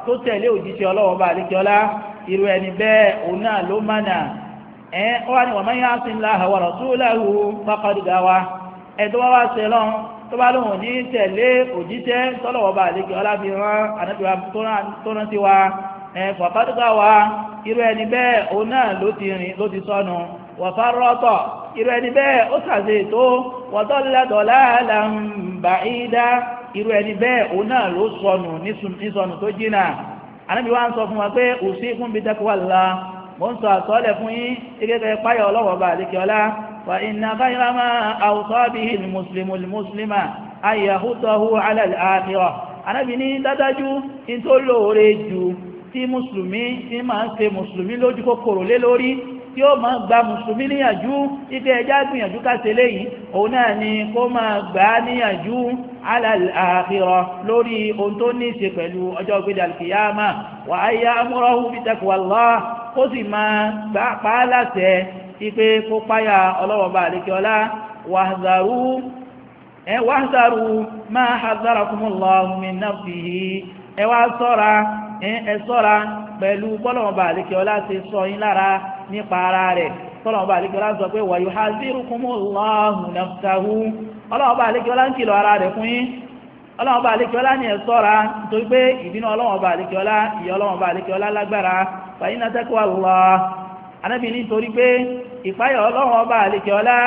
Speaker 1: tó tẹ̀lé òjíṣẹ́ Ọlọ́run Ọba àlékiọlá irú ẹni bẹ́ẹ̀ òun náà ló mánà ẹ̀ ó wá ní wa man ya'si Allaha wa rasulahu faqad gawa ẹ̀ tó wá wá ṣe lọ́n tó bá lóhùn ní tẹ̀lé òjíṣẹ́ tọ́lọ́wọ́ Ọba àlékiọlá fi rán ànábìwá tó rán sí wa ẹ̀ faqad gawa irú ẹni bẹ́ẹ̀ òun náà ló ti rìn ló ti sọnù wa farrata irú ẹni bẹ́ẹ̀ ó sàṣe ètò wa dalla dalalan ba'ida irú ẹni bẹ́ẹ̀ òun náà ló sọnù nísọnù tó jìnà Ànábì wa ń sọ fún wa pé usikum bi taqwallah mo ń sọ àsọ́lẹ̀ fún yín gẹ́gẹ́ páyà Ọlọ́run Ọba àlékiọlá wa inna khayra ma awsa bihi al-muslimu al-muslima an yahuddahu ala al-akhirah Ànábì ní dádájú in tó lóore jù tí mùsùlùmí tí máa ń ṣe mùsùlùmí lójú kòkòrò lé lórí tí ó máa gba mùsùlùmí níyànjú ife ẹjá gbìyànjú káṣe léyìí òun náà ni kó máa gbà á níyànjú ala al-akhirah lórí ohun tó ní ṣe pẹ̀lú ọjọ́ gbéjà al-qiyama wa an ya'murahu bi taqwallah kó sì máa gbà pa á láṣẹ ipe kó páyà Ọlọ́hun Ọba àlékiọlá wahzaru ẹ wahzaru ma hadharakumullahu min nafsihi ẹ wá ṣọ́ra ẹ ṣọ́ra pẹ̀lú Ọlọ́hun Ọba àlékiọlá ti sọ yín lára nípa ara rẹ̀ Ọlọ́hun Ọba àlékiọlá sọ pé wa yuhadhirukumullahu nafsahu Ọlọ́hun Ọba àlékiọlá ń kìlọ̀ ara rẹ̀ fún yín Ọlọ́hun Ọba àlékiọlá ní ẹ ṣọ́ra nítorí pé ìbínú Ọlọ́hun Ọba àlékiọlá ìyà Ọlọ́hun Ọba àlékiọlá lágbára fa inna taqwallah Ànábì nítorí pé ìpáyà Ọlọ́hun Ọba àlékiọlá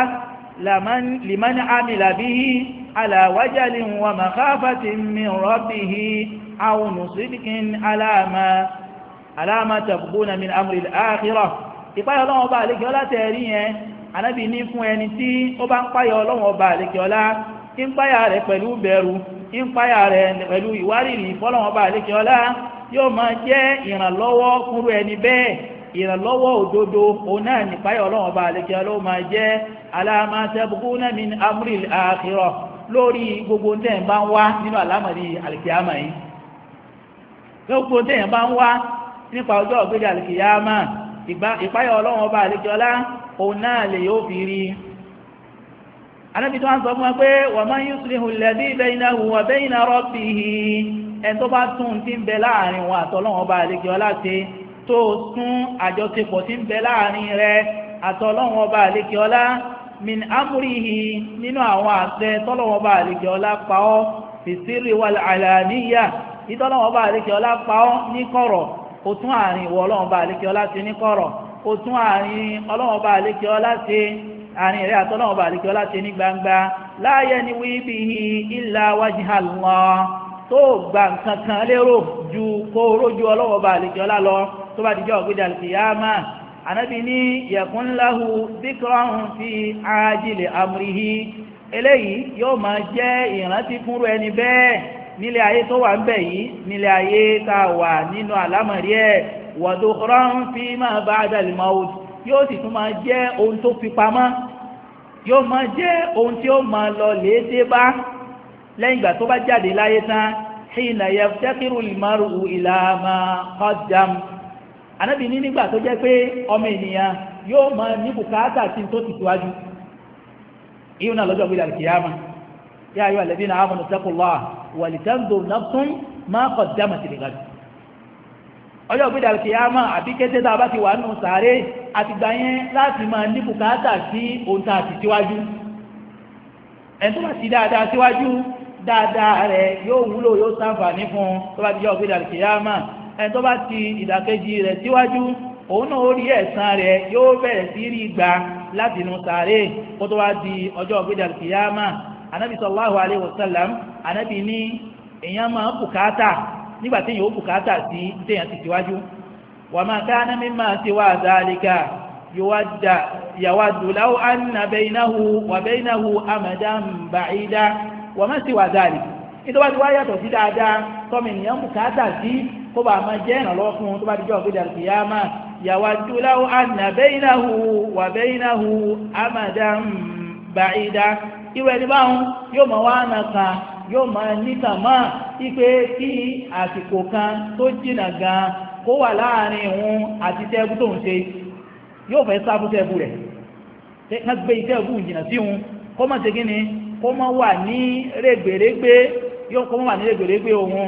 Speaker 1: liman amila bihi ala wajalin wa makhafatin min rabbihi aw nusrikin alama alama tabghuna min amri al-akhirah ìpáyà Ọlọ́hun Ọba àlékiọlá tẹ̀rí yẹn Ànábì ní fún ẹni tí ó bá ń páyà Ọlọ́hun Ọba àlékiọlá ń páyà rẹ̀ pẹ̀lú bẹ̀rù ń páyà rẹ̀ pẹ̀lú ìwárìrì fọ́lọ́hun Ọba àlékiọlá yóò máa jẹ́ ìrànlọ́wọ́ fúnrú ẹni bẹ́ẹ̀ ìrànlọ́wọ́ òdodo òun náà ní páyà Ọlọ́hun Ọba àlékiọlá ó máa jẹ́ alama tabghuna min amri al-akhirah lórí gbogbo tẹ́ ń bá ń wá nínú àlámọ̀rí àlìkìyàmà yìí gbogbo tẹ́ ń bá ń wá nípa ọjọ́ ọ̀gbẹ́dẹ̀ àlìkìyàmà ìpáyà Ọlọ́hun Ọba àlékiọlá òun náà lè yóò fi rí Ànábì tó ń sọ fún wa pé wa man yuslihu alladhi baynahu wa bayna rabbihi ẹni tó bá tún tí ń bẹ láàrin wọn àtọlọ́hun Ọba àlékiọlá ṣe tó tún àjọṣepọ̀ tí ń bẹ láàrin rẹ̀ àtọlọ́hun Ọba àlékiọlá min amrihi nínú àwọn àṣẹ tọ́lọ́hun Ọba àlékiọlá pa ọ́ fi sirri wal alaniya ìtọ́lọ́hun Ọba àlékiọlá pa ọ́ ní kọ̀rọ̀ ó tún àárín ìwọ Ọlọ́hun Ọba àlékiọlá ṣe ní kọ̀rọ̀ ó tún àárín Ọlọ́hun Ọba àlékiọlá ṣe àárín rẹ̀ àtọ́lọ́hun Ọba àlékiọlá ṣe ní gbangba la yanwi bihi illa wajha Allah tó gba nǹkan kan lérò ju kó rójú Ọlọ́hun Ọba àlékiọlá lọ tó bá dijọ́ ọ̀gbẹ́dẹ̀ al-qiyama Ànábì ní yakun lahu dhikran fi ajili amrihi eléyìí yóò máa jẹ́ ìrántí fúnrú ẹni bẹ́ẹ̀ nílé ayé tó wà ń bẹ̀ yìí nílé ayé tá a wà nínú àlámọ̀rí ẹ̀ wa dukhran fi ma ba'da al-maut yóò sì tún máa jẹ́ ohun tó fi pamọ́ yóò máa jẹ́ ohun tí ó máa lọ léde bá lẹ́yìn ìgbà tó bá jáde láyé tán hina yaftakiru al-mar'u ila ma qaddam Ànábì ní nígbà tó jẹ́ pé ọmọ ènìyàn yóò máa ní bùkátà tí tó ti síwájú ìhun náà lọ́jọ́ gbídà al-qiyama ya ayyuha alladhina amanu ittaqullaha wa litanzur nafsun ma qaddamat lighad ọjọ́ gbídà al-qiyama àbí kété tá a bá ti wà nù sàárè àti gbà yẹn láti máa ní bùkátà sí ohun tá a ti síwájú ẹni tó bá ti dáadáa síwájú dáadáa rẹ̀ yóò wúlò yóò ṣàǹfààní fún tó bá ti jọ́ gbídà al-qiyama ẹni tó bá ti ìdàkejì rẹ̀ síwájú òun náà ó rí ẹ̀san rẹ̀ yóò bẹ̀rẹ̀ sí rí gbà láti inú sàárè kó tó wá di ọjọ́ ọ̀gbẹ́dẹ̀ al-qiyama anábì sallallahu alaihi wasallam anábì ní èèyàn máa bùkátà nígbàtí èèyàn ó bùkátà sí téèyàn ti síwájú wa ma kana mimma siwa dhalika yawaddu law anna baynahu wa baynahu amadan ba'ida wa ma siwa dhalika nítorí wájú wáyé yàtọ̀ sí dáadáa tọ́mọ ènìyàn bùkátà sí kó bá máa jẹ́ ìrànlọ́wọ́ fún tó bá dijọ́ ọ̀gbẹ́dẹ̀ al-qiyama yawaddu law anna baynahu wa baynahu amadan ba'ida irú ẹni báhùn yóò máa wá nàkan yóò máa níkà máa ipé kí àsìkò kan tó jìnà gan kó wà láàrin òun àti tẹ́ẹ̀bù tó ń ṣe yóò fẹ́ sábú tẹ́ẹ̀bù rẹ̀ ká gbé tẹ́ẹ̀bù jìnà sí òun kó má ṣe gíní kó má wà ní rẹ̀gbẹ̀rẹ̀gbẹ̀ yóò kó má wà ní rẹ̀gbẹ̀rẹ̀gbẹ̀ òun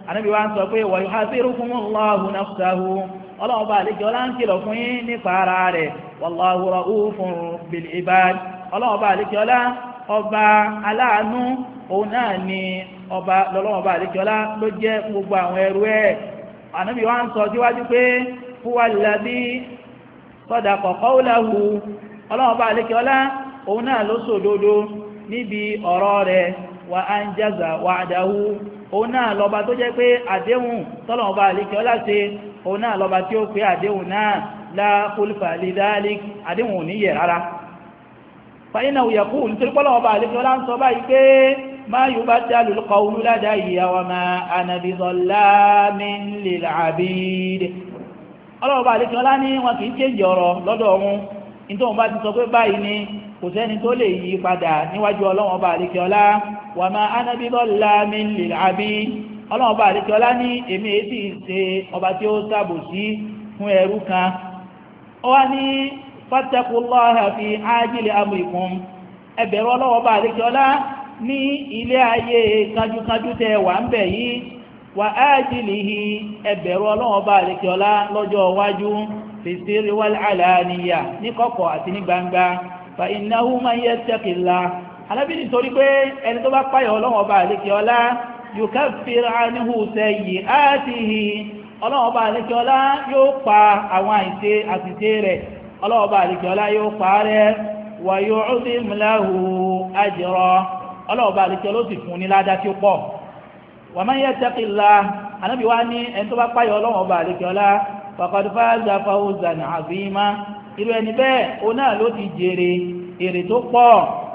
Speaker 1: Ànábì wa ń sọ pé wa yuhadhirukumullahu nafsahu ọlọ́run ọba àlejò ọlá ń kìlọ̀ fún yín nípa ara rẹ̀ wallahu ra'ufun bil ibad ọlọ́run ọba àlejò ọlá ọba aláàánú òun náà ni ọba lọ́lọ́run ọba àlejò ọlá ló jẹ́ gbogbo àwọn ẹrú ẹ̀. Ànábì wa ń sọ síwájú pé huwal ladhi sadaqa qawlahu ọlọ́run ọba àlejò ọlá òun náà ló sòdodo níbi ọ̀rọ̀ rẹ̀ wa anjaza wa'dahu òun náà lọ́ba tó jẹ́ pé àdéhùn tọ́lọ́run ọba àlejò ọlá ṣe òun náà lọ́ba tí ó pé àdéhùn náà la khulfa li dhalik àdéhùn ò ní yẹ̀ rárá. fa innahu yaqul nítorí pé Ọlọ́run ọba àlejò ọlá ń sọ báyìí pé ma yubaddalu al-qawlu ladayya wa ma ana bi dhallamin lil abid. Ọlọ́run ọba àlejò ọlá ní wọn kì í change ọ̀rọ̀ lọ́dọ̀ ọ̀hún nítorí wọn bá ti sọ pé báyìí ni kò sẹ́ni tó lè yí padà níwájú Ọlọ́run ọba àlejò ọlá wa ma ana bi dhallamin lil abid. Ọlọ́run ọba àlejò ọlá ní èmi èyí tí ṣe ọba tí ó ṣàbòsí fún ẹrú kan. Ó wá ní fattaqullaha fi ajili amrikum ẹ bẹ̀rù Ọlọ́run ọba àlejò ọlá ní ilé ayé kanjúkanjú tẹ wà ń bẹ̀ yìí wa ajilihi ẹ bẹ̀rù Ọlọ́run ọba àlejò ọlá lọ́jọ́ iwájú fi sirri wal alaniya ní kọ̀kọ̀ àti ní gbangba fa innahu man yattaqillah alábìnrin torí pé ẹni tó bá páyọ̀ Ọlọ́run ọba àlejò ọlá yukaffir anhu sayyi'atihi Ọlọ́run bá àlekíọlá yóò pa àwọn àìṣe àtìṣe rẹ̀ Ọlọ́run bá àlekíọlá yóò pa rẹ̀ wa yu'zim lahu ajra Ọlọ́run bá àlekíọlá ó sì fún ní ládá tí ó pọ̀. wa man yattaqillah Ànábì wá ní ẹni tó bá páyọ̀ Ọlọ́run bá àlekíọlá faqad faza fawzan 'azima irú ẹni bẹ́ẹ̀ ó náà ló ti jèrè èrè tó pọ̀.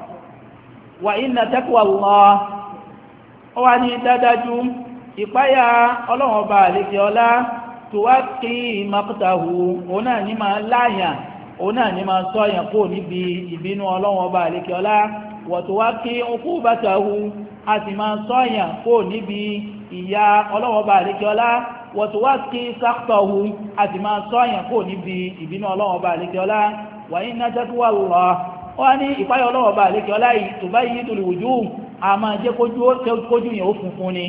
Speaker 1: wa inna taqwallah ó wá ní dádájú ìpáyà Ọlọ́run ọba àlejò ọlá tó wá kí maqtahu òun náà ní máa láàyàn òun náà ní máa sọ́yàn kó níbi ìbínú Ọlọ́run ọba àlejò ọlá wa tó wá kí uqubatahu a sì máa sọ́yàn kó níbi ìyà Ọlọ́run ọba àlejò ọlá wa tó wá kí sakhtahu a sì máa sọ́yàn kó níbi ìbínú Ọlọ́run ọba àlejò ọlá wa inna taqwallah ó wá ní ìpáyà Ọlọ́run ọba àlejò ọlá yìí tubayyidul wujuh a máa jẹ́ kójú yẹn ó funfun ni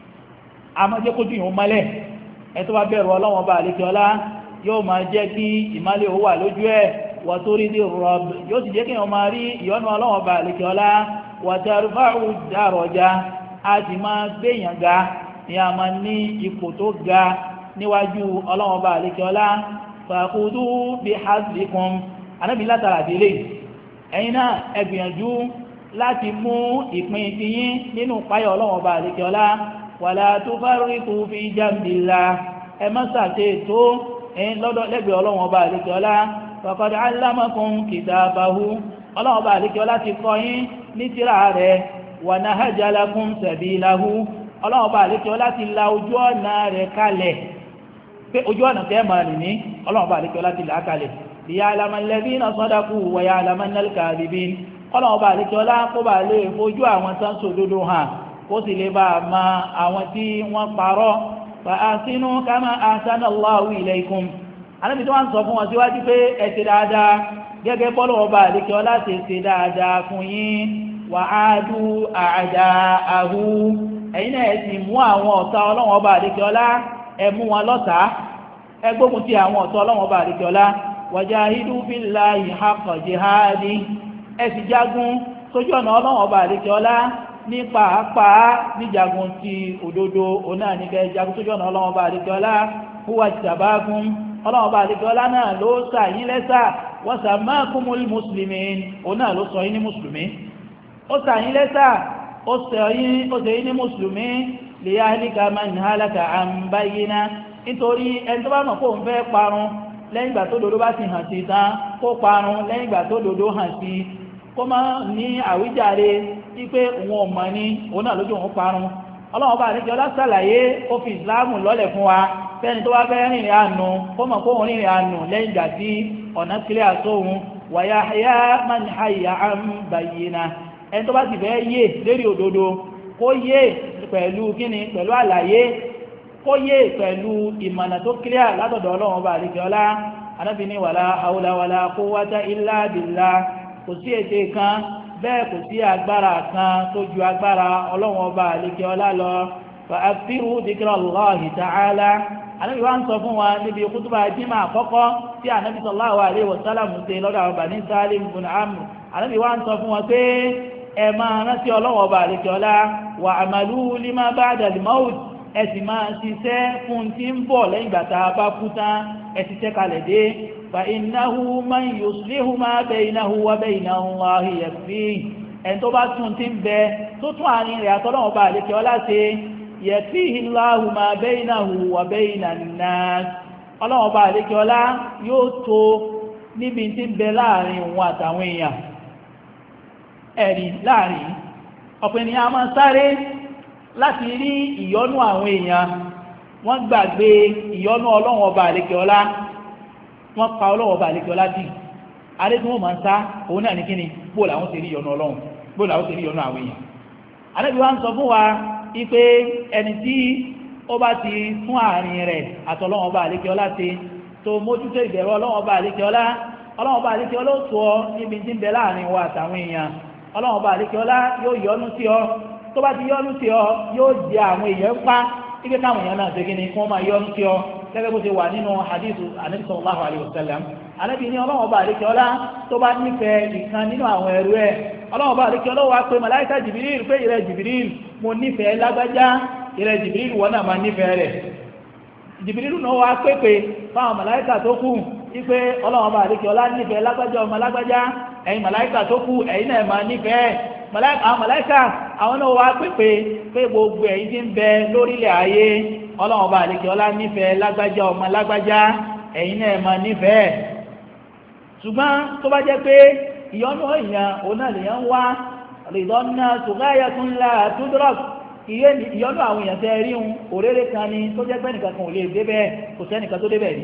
Speaker 1: a máa jẹ́ kójú yẹn ó mọ́lẹ̀ ẹ tó bá bẹ̀rù Ọlọ́run ọba àlejò ọlá yóò máa jẹ́ kí ìmọ́lẹ̀ ó wà lójú ẹ̀ wa turidi rabb yóò sì jẹ́ kí wọ́n máa rí ìyọ́nú Ọlọ́run ọba àlejò ọlá wa tarfa'u daraja a sì máa gbéyàn ga ni a máa ní ipò tó ga níwájú Ọlọ́run ọba àlejò ọlá fàkúdú bihazzikum anábì látara délé ẹ̀yin náà ẹ gbìyànjú láti mú ìpín tiyín nínú páyọ̀ Ọlọ́run ọba àlejò ọlá wala tufarriqu fi jambillah ẹ má ṣàṣe tó ẹ̀yin lọ́dọ̀ lẹ́gbẹ̀ẹ́ Ọlọ́run ọba àlejò ọlá faqad allamakum kitabahu Ọlọ́run ọba àlejò ọlá ti kọ́ yín ní tírà rẹ̀ wa nahaja lakum sabilahu Ọlọ́run ọba àlejò ọlá ti la ojú ọ̀nà rẹ̀ kalẹ̀ pé ojú ọ̀nà tẹ́ máa rìn ní Ọlọ́run ọba àlejò ọlá ti là kalẹ̀ liya'lama alladhina sadaqu wa ya'lamanna al-kadhibin Ọlọ́run bá àlejò ọlá kó bá lè fojú àwọn tán sòdodo hàn kó sì lè bá ma àwọn tí wọ́n parọ́ fa ahsinu kama ahsana Allahu ilaykum anábi tó wọ́n sọ fún wọn síwájú pé ẹ ṣe dáadáa gẹ́gẹ́ bọ́lọ́run bá àlejò ọlá ṣe ṣe dáadáa fún yín wa aadu a'da'ahu ẹ̀yin náà ẹ sì mú àwọn ọ̀tá Ọlọ́run bá àlejò ọlá ẹ mú wọn lọ́tá ẹ gbógun ti àwọn ọ̀tá Ọlọ́run bá àlejò ọlá wajahidu billahi haqqa jihadi ẹ sì jagun sójú ọ̀nà Ọlọ́run ọba àlejò ọlá ní pàápàá níjagun ti òdodo ọ̀nà nígbẹ́ jagun sójú ọ̀nà Ọlọ́run ọba àlejò ọlá huwa ijtabakum Ọlọ́run ọba àlejò ọlá náà ló sà yín lẹ́sà wa sammakumul muslimin ọ̀nà ló sọ yín ní mùsùlùmí ó sà yín lẹ́sà ó sọ yín ní mùsùlùmí liyahlika man halaka an bayyina nítorí ẹni tó bá mọ̀ kó ń fẹ́ parun lẹ́yìn ìgbà tó dodo bá ti hàn sí tán kó parun lẹ́yìn ìgbà tó dodo hàn sí kó má ní àwíjàre tí pé òun ò mọ̀ ní òun náà lójú òun parun Ọlọ́run bá àríkẹ́ ọlá sàlàyé ó fi ìsìláàmù lọ́lẹ̀ fún wa fẹ́ni tó wá fẹ́ rìnrìn àánú kó mọ̀ kó òun rìnrìn àánú lẹ́yìn ìgbà tí ọ̀nà kílẹ̀ àsóhun wa yahya man hayya an bayyina ẹni tó bá sì fẹ́ yé lérí òdodo kó yé pẹ̀lú kíni pẹ̀lú àlàyé kó yé pẹ̀lú ìmọ̀nà tó kílẹ̀ látọ̀dọ̀ Ọlọ́run bá àríkẹ́ ọlá anábì ní wàlá haúlá wàlá quwwata illa billah kò sí ète kan bẹ́ẹ̀ kò sí agbára kan tó ju agbára Ọlọ́run ọba àlékè ọlá lọ فأكثروا ذكر الله تعالى Ànábì wa ń sọ fún wa níbi kútùbà jímà àkọ́kọ́ tí Ànábì sallallahu alaihi wasallam ṣe lọ́dọ̀ àwọn Bani Salim ibn Amr. Ànábì wa ń sọ fún wa pé ẹ máa rántí Ọlọ́run Ọba àríkẹ́ọlá wa amalu lima ba'da al-maut, ẹ sì máa ṣiṣẹ́ fún tí ń bọ̀ lẹ́yìn ìgbà tá a bá kú tán, ẹ ṣiṣẹ́ kalẹ̀ dé. fa innahu man yuslihu ma baynahu wa bayna Allahi yakfihi, ẹni tó bá tún ti ń bẹ tó tún àárín rẹ̀ àtọ́lọ́run Ọba àríkẹ́ọlá ṣe yakfihi Allahu ma baynahu wa bayna an-nas, Ọlọ́run Ọba àríkẹ́ọlá yóò tó níbi tí ń bẹ láàrin òun àtàwọn èèyàn. ẹ̀rí láàrin ọ̀pọ̀ ènìyàn a máa sáré láti rí ìyọ́nú àwọn èèyàn, wọ́n gbàgbé ìyọ́nú Ọlọ́run Ọba àríkẹ́ọlá, wọ́n pa Ọlọ́run Ọba àríkẹ́ọlá dì. adé tí wọ́n máa ń sá òun náà ní kíni bóòlù àwọn ti rí ìyọ́nú Ọlọ́run, bóòlù àwọn ti rí ìyọ́nú àwọn èèyàn. Ànábì wa ń sọ fún wa ipe ẹni tí ó bá ti fún àárín rẹ̀ àtọlọ́run Ọba àríkẹ́ọlá ṣe tó mójútó ìbẹ̀rù Ọlọ́run Ọba àríkẹ́ọlá, Ọlọ́run Ọba àríkẹ́ọlá ó tó ọ níbi tí ń bẹ láàrin wa àtàwọn èèyàn. Ọlọ́run Ọba àríkẹ́ọlá yóò yọ́nú sí ọ, tó bá ti yọ́nú sí ọ yóò jẹ àwọn èèyàn pa ike káwọn èèyàn náà ṣe kí ni kí wọ́n máa yọ́nú sí ọ, gẹ́gẹ́ bó ṣe wà nínú hadithu Ànábì sallallahu alaihi wasallam. Ànábì ní Ọlọ́run Ọba àríkẹ́ọlá tó bá nífẹ̀ẹ́ ìkan nínú àwọn ẹrú ẹ̀, Ọlọ́run Ọba àríkẹ́ọlá wá pé màláíkà Jibril pé ìrẹ Jibril mo nífẹ̀ẹ́ lágbájá, ìrẹ Jibril wọ́n náà máa nífẹ̀ẹ́ rẹ̀. Jibril náà wá pépè fáwọn màláíkà tó kù ipe Ọlọ́run Ọba àríkẹ́ọlá nífẹ̀ẹ́ lágbájá ọmọ lágbájá, ẹ̀yin màláíkà tó kù ẹ̀yin náà máa nífẹ̀ẹ́. Àwọn màláíkà àwọn náà wá pépè pé gbogbo ẹ̀yin tí ń bẹ lórílẹ̀ ayé, Ọlọ́run Ọba àríkẹ́ọlá nífẹ̀ẹ́ lágbájá ọmọ lágbájá, ẹ̀yin náà máa nífẹ̀ẹ́. ṣùgbọ́n tó bá jẹ́ pé ìyọ́nú èèyàn òun náà lèèyàn wá rìdọ́nà tùgáyà tún la tudrak, ìyọ́nú àwọn èèyàn tẹ́ rí un òréré kan ni tó jẹ́ pé nìkan kan ò lè débẹ̀, kò sẹ́nìkan tó débẹ̀ rí.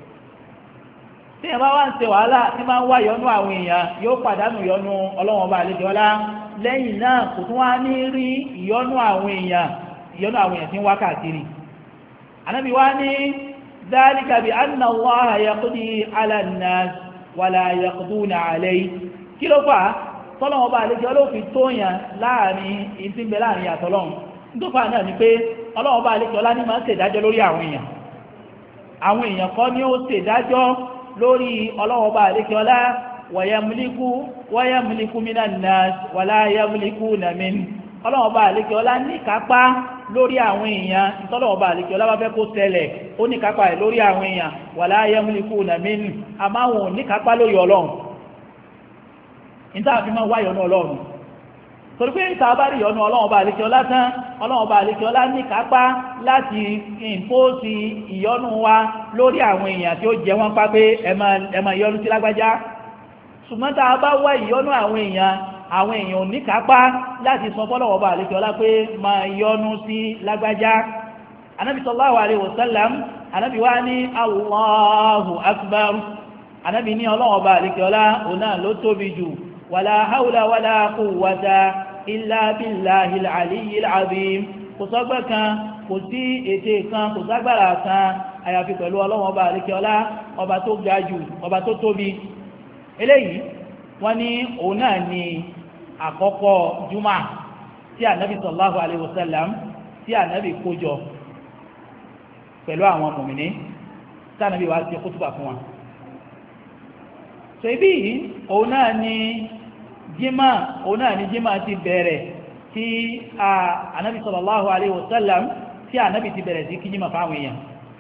Speaker 1: tí ẹ̀ bá wá ń ṣe wàhálà tí máa ń wá ìyọ́nú àwọn èèyàn yóò pàdánù ìyọ́nú Ọlọ́run Ọba àlejòọlá, lẹ́yìn náà kò tún wá ní rí ìyọ́nú àwọn èèyàn ìyọ́nú àwọn èèyàn tí ń wá káàkiri. Ànábì wá ní dhalika bi anna Allaha yaqdi ala an-nas wala yaqduna alayhi, kí ló fà tọ́lọ́run Ọba àlejòọlá ó fi tóyàn láàrin ìtìǹbẹ̀ láàrin àtọ́lọ́run. tó fà náà ni pé Ọlọ́run Ọba àlejòọlá ní máa ń ṣèdájọ́ lórí àwọn èèyàn, àwọn èèyàn kọ́ ni ó ṣèdájọ́ lórí Ọlọ́run Ọba àlejòọlá. wàyàmúlíkú wàyàmúlíkú minan nas wàlá yàmúlíkúna min, Ọlọ́run Ọba àlejòọlá ní kápá lórí àwọn èèyàn, ìtọ́lọ́run Ọba àlejòọlá bá fẹ́ kó ṣẹlẹ̀ ó ní kápá ẹ̀ lórí àwọn èèyàn, wàlá yàmúlíkúna min, àmọ́ àwọn ò ní kápá lórí Ọlọ́run. ìta fi máa wáyọ̀ ní Ọlọ́run torí pé ìta bá rí ọ̀nà Ọlọ́run Ọba àlejòọlá tán, Ọlọ́run Ọba àlejòọlá ní kápá láti ìmpóòsì ìyọ́nú wa lórí àwọn èèyàn tí ó jẹ wọ́n pá pé ẹ máa yọ́nú sí lágbájá. ṣùgbọ́n tá a bá wá ìyọ́nú àwọn èèyàn, àwọn èèyàn ò ní kápá láti sọ fọ́lọ́run Ọba àlejòọlá pé máa yọ́nú sí lágbájá. Ànábì sallallahu alaihi wasallam, Ànábì wá ní Allahu akbar, Ànábì ní Ọlọ́run Ọba àlejòọlá òun náà ló tóbi jù, wàlá haúlá wàlá quwwata illa billahil aliyyil azim, kò sọ́gbẹ́ kan, kò sí ète kan, kò ságbára kan àyàfi pẹ̀lú Ọlọ́run Ọba àríkẹ́ọlá, ọba tó ga jù, ọba tó tóbi. Eléyìí wọ́n ní òun náà ni àkọ́kọ́ jùmọ̀ tí ànábì sallallahu alaihi wasallam tí ànábì kójọ pẹ̀lú àwọn mùmìnì tí ànábì wá sí kútùbà fún wọn. so ibi yìí òun náà ni jímọ̀ òun náà ni jímọ̀ ti bẹ̀rẹ̀ tí ànábì sallallahu alaihi wasallam tí ànábì ti bẹ̀rẹ̀ sí kí jímọ̀ fáwọn èèyàn.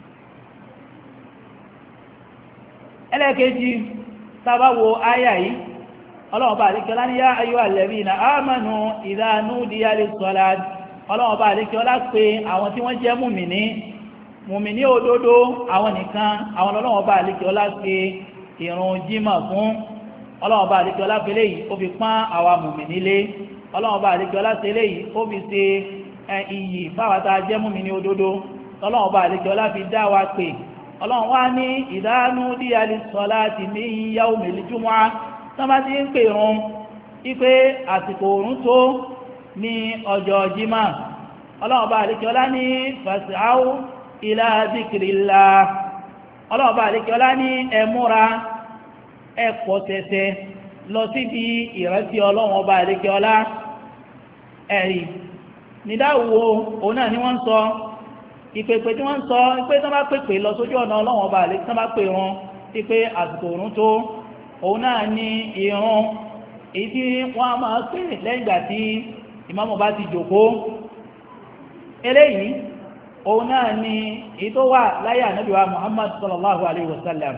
Speaker 1: ẹlẹ́ẹ̀kejì tàbá wo áyà yìí, Ọlọ́run bá àríkẹ́lá ní yá ayyuhal ladhina amanu idha nudiya lis-salat, Ọlọ́run bá àríkẹ́lá pé àwọn tí wọ́n jẹ́ mùmìní mùmìní òdodo àwọn nìkan àwọn Ọlọ́run bá àríkẹ́lá pé ìrun jímọ̀ fún. Ọlọ́run bá àríkẹ́lá pé léyìí ó fi pán àwa mùmìní lé, Ọlọ́run bá àríkẹ́lá ṣe léyìí ó fi ṣe iyì fáwa tá jẹ́ mùmìní òdodo, Ọlọ́run bá àríkẹ́lá fi dá wa pé. Ọlọ́run wá ní idha nudiya lis-salati min yawmil jumu'ah, tọ́bá ti ń pè rún ipé àsìkò òrùn tó ní ọjọ́ jímà. Ọlọ́run bá àríkẹ́ọlá ní fas'aw ila dhikrillah, Ọlọ́run bá àríkẹ́ọlá ní ẹ múra ẹ pọ̀ tẹ̀tẹ̀ lọ síbi ìrántí Ọlọ́run bá àríkẹ́ọlá. ẹ̀rí nídáwò òun náà ni wọ́n ń sọ ìpèpè tí wọ́n ń sọ pé tán bá pèpè lọ sójú ọ̀nà Ọlọ́run ọba àlè tán bá pè wọn pé àsìkò òrùn tó òun náà ni ìrun èyí tí wọ́n á máa pè lẹ́yìn ìgbà tí ìmáàmù bá ti jókòó eléyìí òun náà ni èyí tó wà láyé ànábì wa Muhammad sallallahu alayhi wa sallam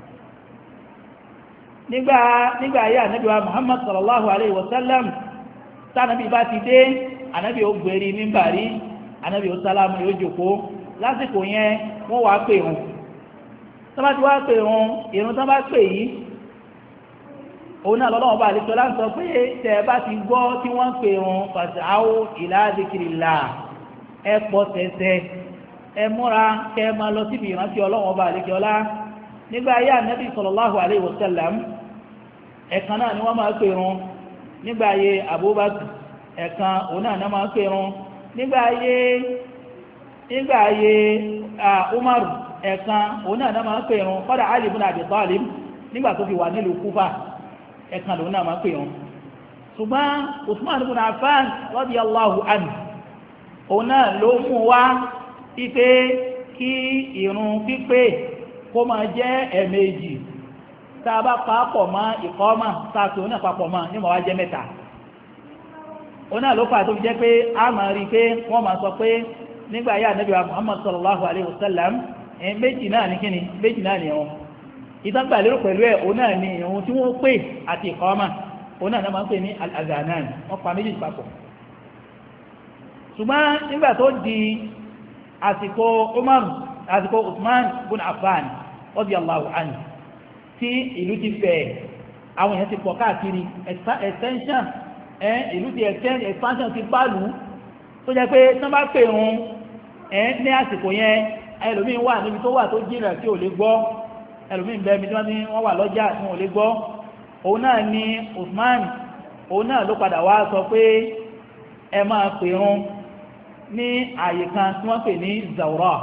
Speaker 1: nígbà nígbà ayé ànábì wa Muhammad sallallahu alayhi wa sallam tánàbí bá ti dé ànábì ó gbèrí mímbàrí ànábì ó sálámù yóò jókòó lásìkò yẹn wọ́n wá pè wọn tán bá ti wá pè wọn ìrun tán bá pè yìí òun náà lọ́lọ́wọ́ bá àlejò láti sọ pé tẹ̀ bá ti gbọ́ tí wọ́n ń pè wọn fas'aw ila dhikrillah ẹ pọ̀ tẹ̀tẹ̀ ẹ múra kẹ máa lọ síbi ìrántí ọlọ́wọ́ bá àlejò ọlá nígbà ayé ànábì sallallahu alayhi wa sallam ẹ̀kan náà ni wọ́n máa pè wọn nígbà ayé Abubakar ẹ̀kan òun náà ni wọ́n máa pè wọn nígbà ayé nígbà ayé Umaru ẹ̀kan òun náà ni wọ́n máa pè wọn kọ́dà Ali ibn Abi Talib nígbà tó fi wà nílùú Kúfà ẹ̀kan lòun náà máa pè wọn ṣùgbọ́n Usman ibn Affan radiyallahu anhu òun náà ló mú wá pípé kí ìrun pípé kó máa jẹ́ ẹ̀ẹ̀mejì tá a bá papọ̀ mọ́ ìkọ́mà sáàtì òun náà papọ̀ mọ́ ní mọ̀ wá jẹ́ mẹ́ta òun náà ló fà tó fi jẹ́ pé a máa rí pé wọ́n máa sọ pé nígbà yá Ànábì wa Muhammad sallallahu alayhi wa sallam méjì náà ní kíni méjì náà ní ẹ̀wọ̀n ìtàgbà lérò pẹ̀lú ẹ̀ òun náà ní ìrun tí wọ́n pè àti ìkọ́mà òun náà máa ń pè ní al-adhanan wọ́n pa méjì papọ̀ ṣùgbọ́n nígbà tó di àsìkò Umar àsìkò Uthman ibn Affan radiyallahu anhu tí ìlú ti fẹ̀ àwọn èèyàn ti pọ̀ káàkiri extension ẹ̀ ìlú ti expansion ti bálù tó jẹ́ pé tán bá pè wọn ẹ̀ ní àsìkò yẹn ẹlòmíín wà níbi tó wà tó jìnà tí ò lè gbọ́ ẹlòmíín bẹ́ẹ̀ mi tí wọ́n wà lọ́jà tí wọ́n lè gbọ́ òun náà ni Uthman òun náà ló padà wá sọ pé ẹ máa pè wọn ní àyè kan tí wọ́n pè ní Zawra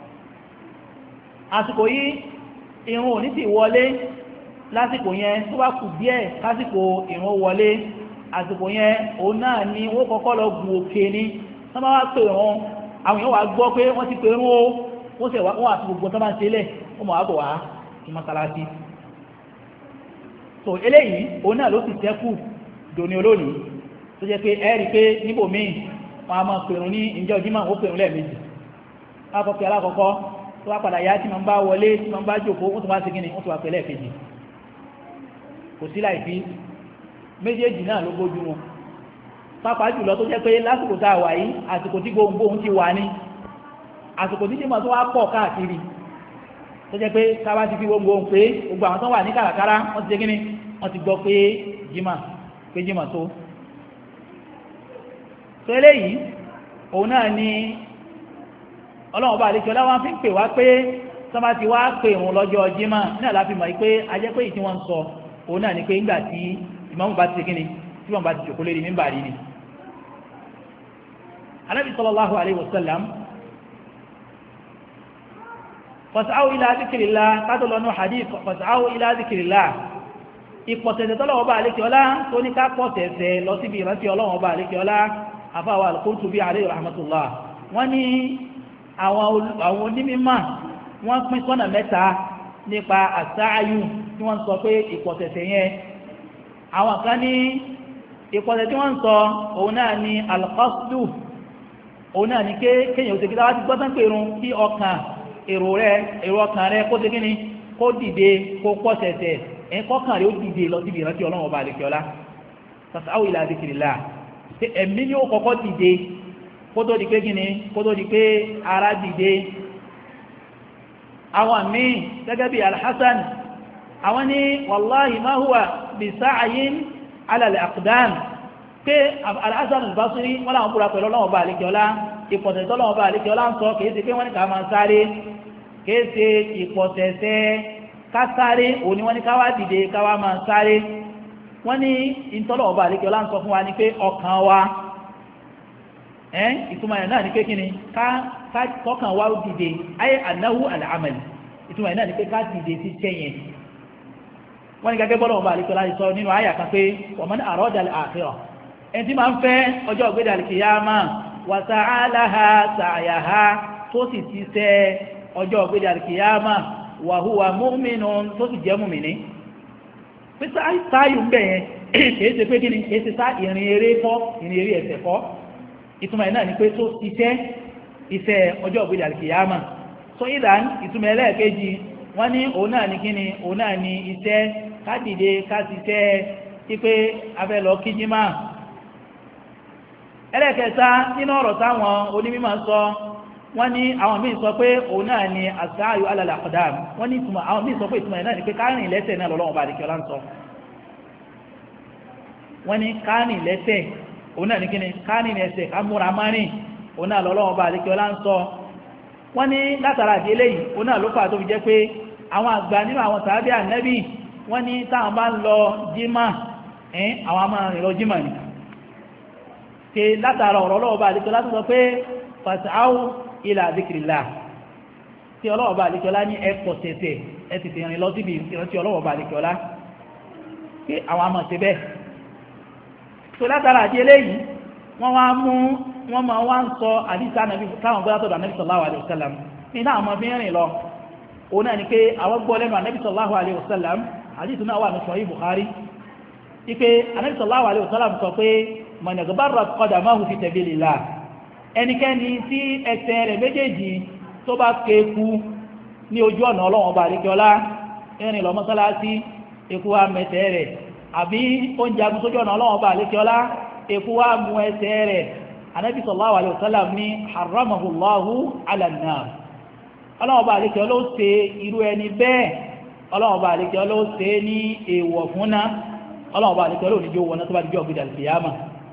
Speaker 1: àsìkò yìí ìrun ò ní ti wọlé lásìkò yẹn tó bá kù díẹ̀ lásìkò ìrun wọlé àsìkò yẹn òun náà ni wọ́n kọ́kọ́ lọ gùn òkè ní wọ́n bá wá pè wọn àwọn èèyàn wá gbọ́ pé wọ́n ti pè rún ó wọ́n sì wọ́n àti gbogbo tó bá ń ṣe lẹ̀ wọ́n mọ̀ wá bọ̀ wá ní mọ́sálásí so eléyìí òun náà ló sì tẹ́kù dòní olónìí tó jẹ́ pé ẹ́rì pé níbòmíì wọ́n a máa pèrún ní ìjọ jímọ̀ ó pèrún lẹ́ẹ̀mejì lákọ̀ọ́kẹ́ alákọ̀ọ́kọ́ tó wá padà yá tí ma ń bá wọlé tí ma ń bá jókòó ó tó wá sí gíní ó tó wá pẹ̀lẹ́ kejì kò sí láìfí méjèèjì náà ló bójú wọn pàápàá jùlọ tó jẹ́ pé lásìkò tá a wà yìí àsìkò tí gbohùngbohùn ti wà ní àsìkò tí jímọ̀ tó wá pọ̀ káàkiri tó jẹ́ pé káwá ti fi gbohùngbohùn pé gbogbo àwọn tó wà ní kàràkárá wọ́n ti ṣe gíní wọ́n ti gbọ́ pé jímọ̀ pé jímọ̀ tó tó eléyìí òun náà ni ọlọ́run bá àlejò láwọn fi ń pè wá pé sọ́mà ti wá pè òun lọ́jọ́ jímọ̀ náà láfi mọ̀ pé ajẹ́ pé ìtí wọ́n ń sọ òun náà ni pé ńgbà tí ìmáàmù bá ti ṣe kíni tí wọ́n bá ti jòkó lérí mímbàrí ni. Ànábì sallallahu alayhi wa sallam fas'aw ila dhikrillah kátó lọ́nà hadith fas'aw ila dhikrillah ìpọ̀tẹ̀tẹ̀ tọ́lọ́wọ́ bá àlejò ọlá tó ní ká pọ̀tẹ̀tẹ̀ lọ síbi ìrántí ọlọ́wọ́ bá àlejò ọlá àfáwà al-Qurtubi alayhi rahmatullah wọ́n ní àwọn onímímọ̀ wọ́n pín sọ́nà mẹ́ta nípa àsáàyù tí wọ́n sọ pé ìpọ̀tẹ̀tẹ̀ yẹn àwọn kan ní ìpọ̀tẹ̀ tí wọ́n sọ òun náà ni al-qasdu òun náà ni kéèyàn ò tẹ́kítà wá ti gbọ́tán pèrún kí ọkàn èrò rẹ̀ èrò ọkàn rẹ̀ kó tẹ́kí ni kó dìde kó pọ̀tẹ̀tẹ̀ ẹ̀ kọ́kàn rẹ̀ ó dìde lọ síbi ìrántí ọlọ́run ọba àlekíọlá fas'aw ila dhikrillah ẹ̀mí ni ó kọ́kọ́ dìde kó tó di pé gíní kó tó di pé ara dìde àwọn míì gẹ́gẹ́ bí Al-Hasan àwọn ní wallahi ma huwa bi sa'yin ala al-aqdam pé Al-Hasan al-Basri wọ́n láwọn búra pẹ̀lú ọlọ́wọ́ bá àlékiọlá ìpọ̀tẹ̀tẹ̀ ọlọ́wọ́ bá àlékiọlá ń sọ kìí ṣe pé wọ́n ní ká máa sáré kìí ṣe ìpọ̀tẹ̀tẹ̀ ká sáré òní wọ́n ní ká wá dìde ká wá máa sáré wọ́n ní ìtọ́lọ́wọ́ bá àlékiọlá ń sọ fún wa ní pé ọkàn wa ẹ́n ìtumọ̀ ẹ̀ náà ní pé kí ni ká kọ́kàn wá dìde ayé annahu al-amal ìtumọ̀ ẹ̀ náà ní pé ká dìde sí tẹ́yẹn wọ́n ní gẹ́gẹ́ bọ́lọ̀ ọba àlekọ́lá sọ nínú àyà kan pé wa man arada al-akhirah ẹni tí máa ń fẹ́ ọjọ́ ògbédè al-qiyama wa sa'alaha sa'yaha tó sì ti ṣẹ́ ọjọ́ ògbédè alkiyama wa huwa mu'minun tó sì jẹ́ mùmìnì pé sáàyù ń bẹ̀yẹn kìí ṣe pé kí ni kìí ṣe sá ìrìn eré kọ́ ìrìn eré ẹ̀sẹ̀ kọ́ ìtumọ̀ ẹ̀ náà ni pé tó iṣẹ́ iṣẹ́ ọjọ́ ògbédè alkiyama so ìdán ìtumọ̀ ẹlẹ́ẹ̀kejì wọ́n ní òun náà ní kí ni òun náà ní iṣẹ́ kádìde kásìṣẹ́ pípé abẹ́lọ kíjímà ẹlẹ́ẹ̀kẹta nínú ọ̀rọ̀ táwọn onímọ̀ sọ wọ́n ní àwọn míì sọ pé òun náà ni as-sa'yu 'ala al-aqdam wọ́n ní ìtumọ̀ àwọn míì sọ pé ìtumọ̀ ẹ̀ náà ni pé kárìn lẹ́sẹ̀ náà lọ́lọ́wọ́ bá àdìkẹ́ ọlá ń sọ wọ́n ní kárìn lẹ́sẹ̀ òun náà ni kí ni kárìn lẹ́sẹ̀ kámúra márìn òun náà lọ́lọ́wọ́ bá àdìkẹ́ ọlá ń sọ wọ́n ní látara àti eléyìí òun náà ló fà tó fi jẹ́ pé àwọn àgbà nínú àwọn tàbí ànẹ́bì wọ́n ní táwọn bá ń lọ jímà ẹ́n àwọn a máa rìn lọ jímà ní ṣe látara ọ̀rọ̀ ọlọ́ọ̀bá àdíkọ́ láti sọ pé fas'aw ila dhikrillah tí ọlọ́ọ̀bá àdíkọ́ lá ní ẹ̀kọ́ tẹ̀tẹ̀ ẹ ti rìn lọ síbi ìrántí ọlọ́ọ̀bá àdíkọ́ lá pé àwọn a máa ṣe bẹ́ẹ̀ so látara àti eléyìí wọ́n wá mú wọ́n máa wá ń sọ àdísá táwọn gbọ́dá tọ̀dọ̀ ànábì sallallahu alaihi wasallam ní táwọn ọmọ fi ń rìn lọ òun náà ni pé àwọn gbọ́ lẹ́nu ànábì sallallahu alaihi wasallam àdísù náà wà ní Sahih Bukhari ipé ànábì sallallahu alaihi wasallam sọ pé man ghabarrat qadamahu fi sabilillah ẹnikẹ́ni tí ẹsẹ̀ rẹ̀ méjèèjì tó bá kéku ní ojú ọ̀nà Ọlọ́run ọba àríkẹ́ọlá ẹ̀rìn lọ mọ́sálásí ekú wa mẹ́sẹ̀ rẹ̀ àbí oúnjẹ agun sójú ọ̀nà Ọlọ́run ọba àríkẹ́ọlá ekú wa mú ẹsẹ̀ rẹ̀ ànábì sallallahu alaihi wasallam ní haramahu Allahu ala an-nar ọlọ́ọ̀bá àlékẹ́ ló ṣe irú ẹni bẹ́ẹ̀ ọlọ́ọ̀bá àlékẹ́ ló ṣe ní èèwọ̀ fúnná ọlọ́ọ̀bá àlékẹ́ ló níjó wọná tó bá díjọ́ gbìdà al-qiyama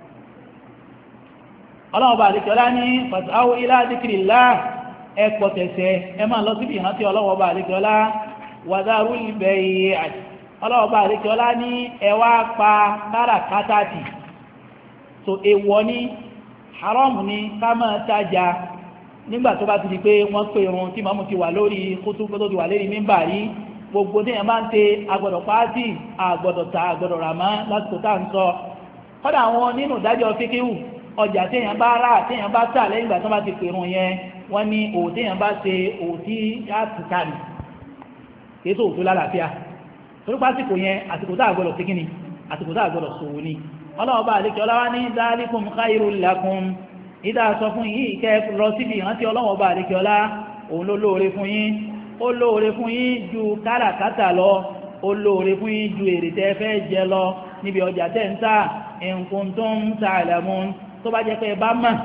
Speaker 1: ọlọ́ọ̀bá àlékẹ́ lá ní fas'aw ila dhikrillah ẹ̀pọ̀ tẹ̀sẹ̀ ẹ máa lọ síbi ìrántí ọlọ́ọ̀bá àlékẹ́ lá wa dharul bay' ọlọ́ọ̀bá àlékẹ́ lá ní ẹ wá pa káràkátàtì so èèwọ̀ ní haram ní ká máa tajà nígbà tó bá ti di pé wọ́n pè wọn tí mọ́mú ti wà lórí kútú tó ti wà lórí mímbà rí gbogbo tí èèyàn bá ń ṣe agbọ́dọ̀ pàátì agbọ́dọ̀ ta agbọ́dọ̀ ràmá lásìkò tá à ń sọ kọ́dà àwọn nínú ìdájọ́ fíkíwù ọjà tí èèyàn bá rà tí èèyàn bá tà lẹ́yìn ìgbà tó bá ti pè wọn yẹn wọ́n ní òwò tí èèyàn bá ṣe òwò tí á ti ta nì kìí sọ òwò tó lálàáfíà torí pásìkò yẹn àsìkò tá àgbọ́dọ̀ sí kíni àsìkò tá àgbọ́dọ̀ sòwò ni ọlọ́ọ̀bá àlekè ọlọ́wà ní dhalikum khairul lakum ìdá sọ fún yìí kẹ́ lọ síbi ìrántí ọlọ́wọ́ bá àríkẹ́ ọlá òun ló lóore fún yín ó lóore fún yín ju káràkátà lọ ó lóore fún yín ju èrè tẹ́ fẹ́ jẹ lọ níbi ọjà tẹ́ ń tà in kuntum ta'lamun tó bá jẹ́ pé ẹ bá mọ̀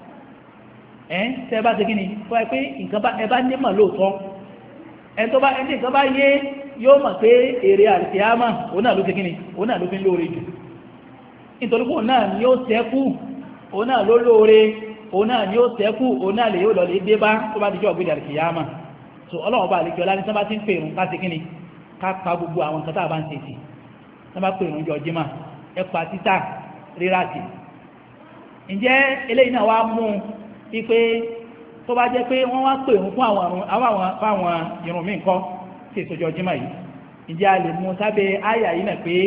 Speaker 1: ẹ́ tẹ́ bá ṣe kí ni fún ẹ pé ẹ bá ní mọ̀ lóòótọ́ ẹ tó bá ẹni nǹkan bá yé yóò mọ̀ pé èrè àlùkìyámà òun náà ló ṣe kí ni òun náà ló fi ń lóore jù nítorí pé òun náà ni ó ṣẹ́kù òun náà ló lóore òun náà ni ó tẹ́kù òun náà lè yóò lọ lè dé bá tó bá díjọ́ ọ̀gbẹ́dẹ̀ àríkìyàmà so ọlọ́wọ́ bá àríkìyà láti sábà tí ń pèrún káti kíni ká pa gbogbo àwọn nǹkan tàbá ń tètè sábà pèrún jọ jímà ẹpa títà rírátì ǹjẹ́ eléyìí náà wá mú ipé tó bá jẹ́ pé wọ́n wá pèrún fún àwọn ìrùn míì kọ́ sí ìsọjọ́ jímà yìí ǹjẹ́ a lè mú sábẹ́ áyà yìí náà pé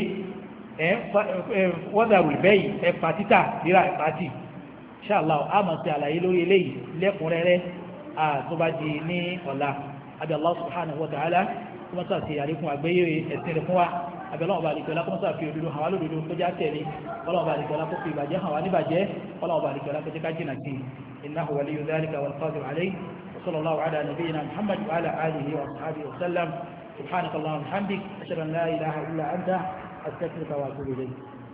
Speaker 1: wọ́dàrù ìbẹ́yìí ẹ̀pà títà rírà ìpàtì inshallah a máa ṣe àlàyé lórí eléyìí lẹ́kùnrẹ́rẹ́ àtúbá di ní ọ̀la àbí Allah subhanahu wa ta'ala kó mọ́ sáà sí àríkún àgbéyé ẹ̀sìn rẹ̀ fún wa àbí ọlọ́wọ́ bá àdìgbẹ́lá kó mọ́ sáà fi òdodo hàn wá lódodo tó já tẹ̀lé ọlọ́wọ́ bá àdìgbẹ́lá kó fi ìbàjẹ́ hàn wá níbàjẹ́ ọlọ́wọ́ bá àdìgbẹ́lá kó jẹ́ ká jìnà sí innahu waliyyu dhalika wal qadir alayhi wa sallallahu ala nabiyyina muhammad wa ala alihi wa ashabihi wa sallam subhanakallahumma wa bihamdik ashhadu an la ilaha illa anta astaghfiruka wa atubu ilayk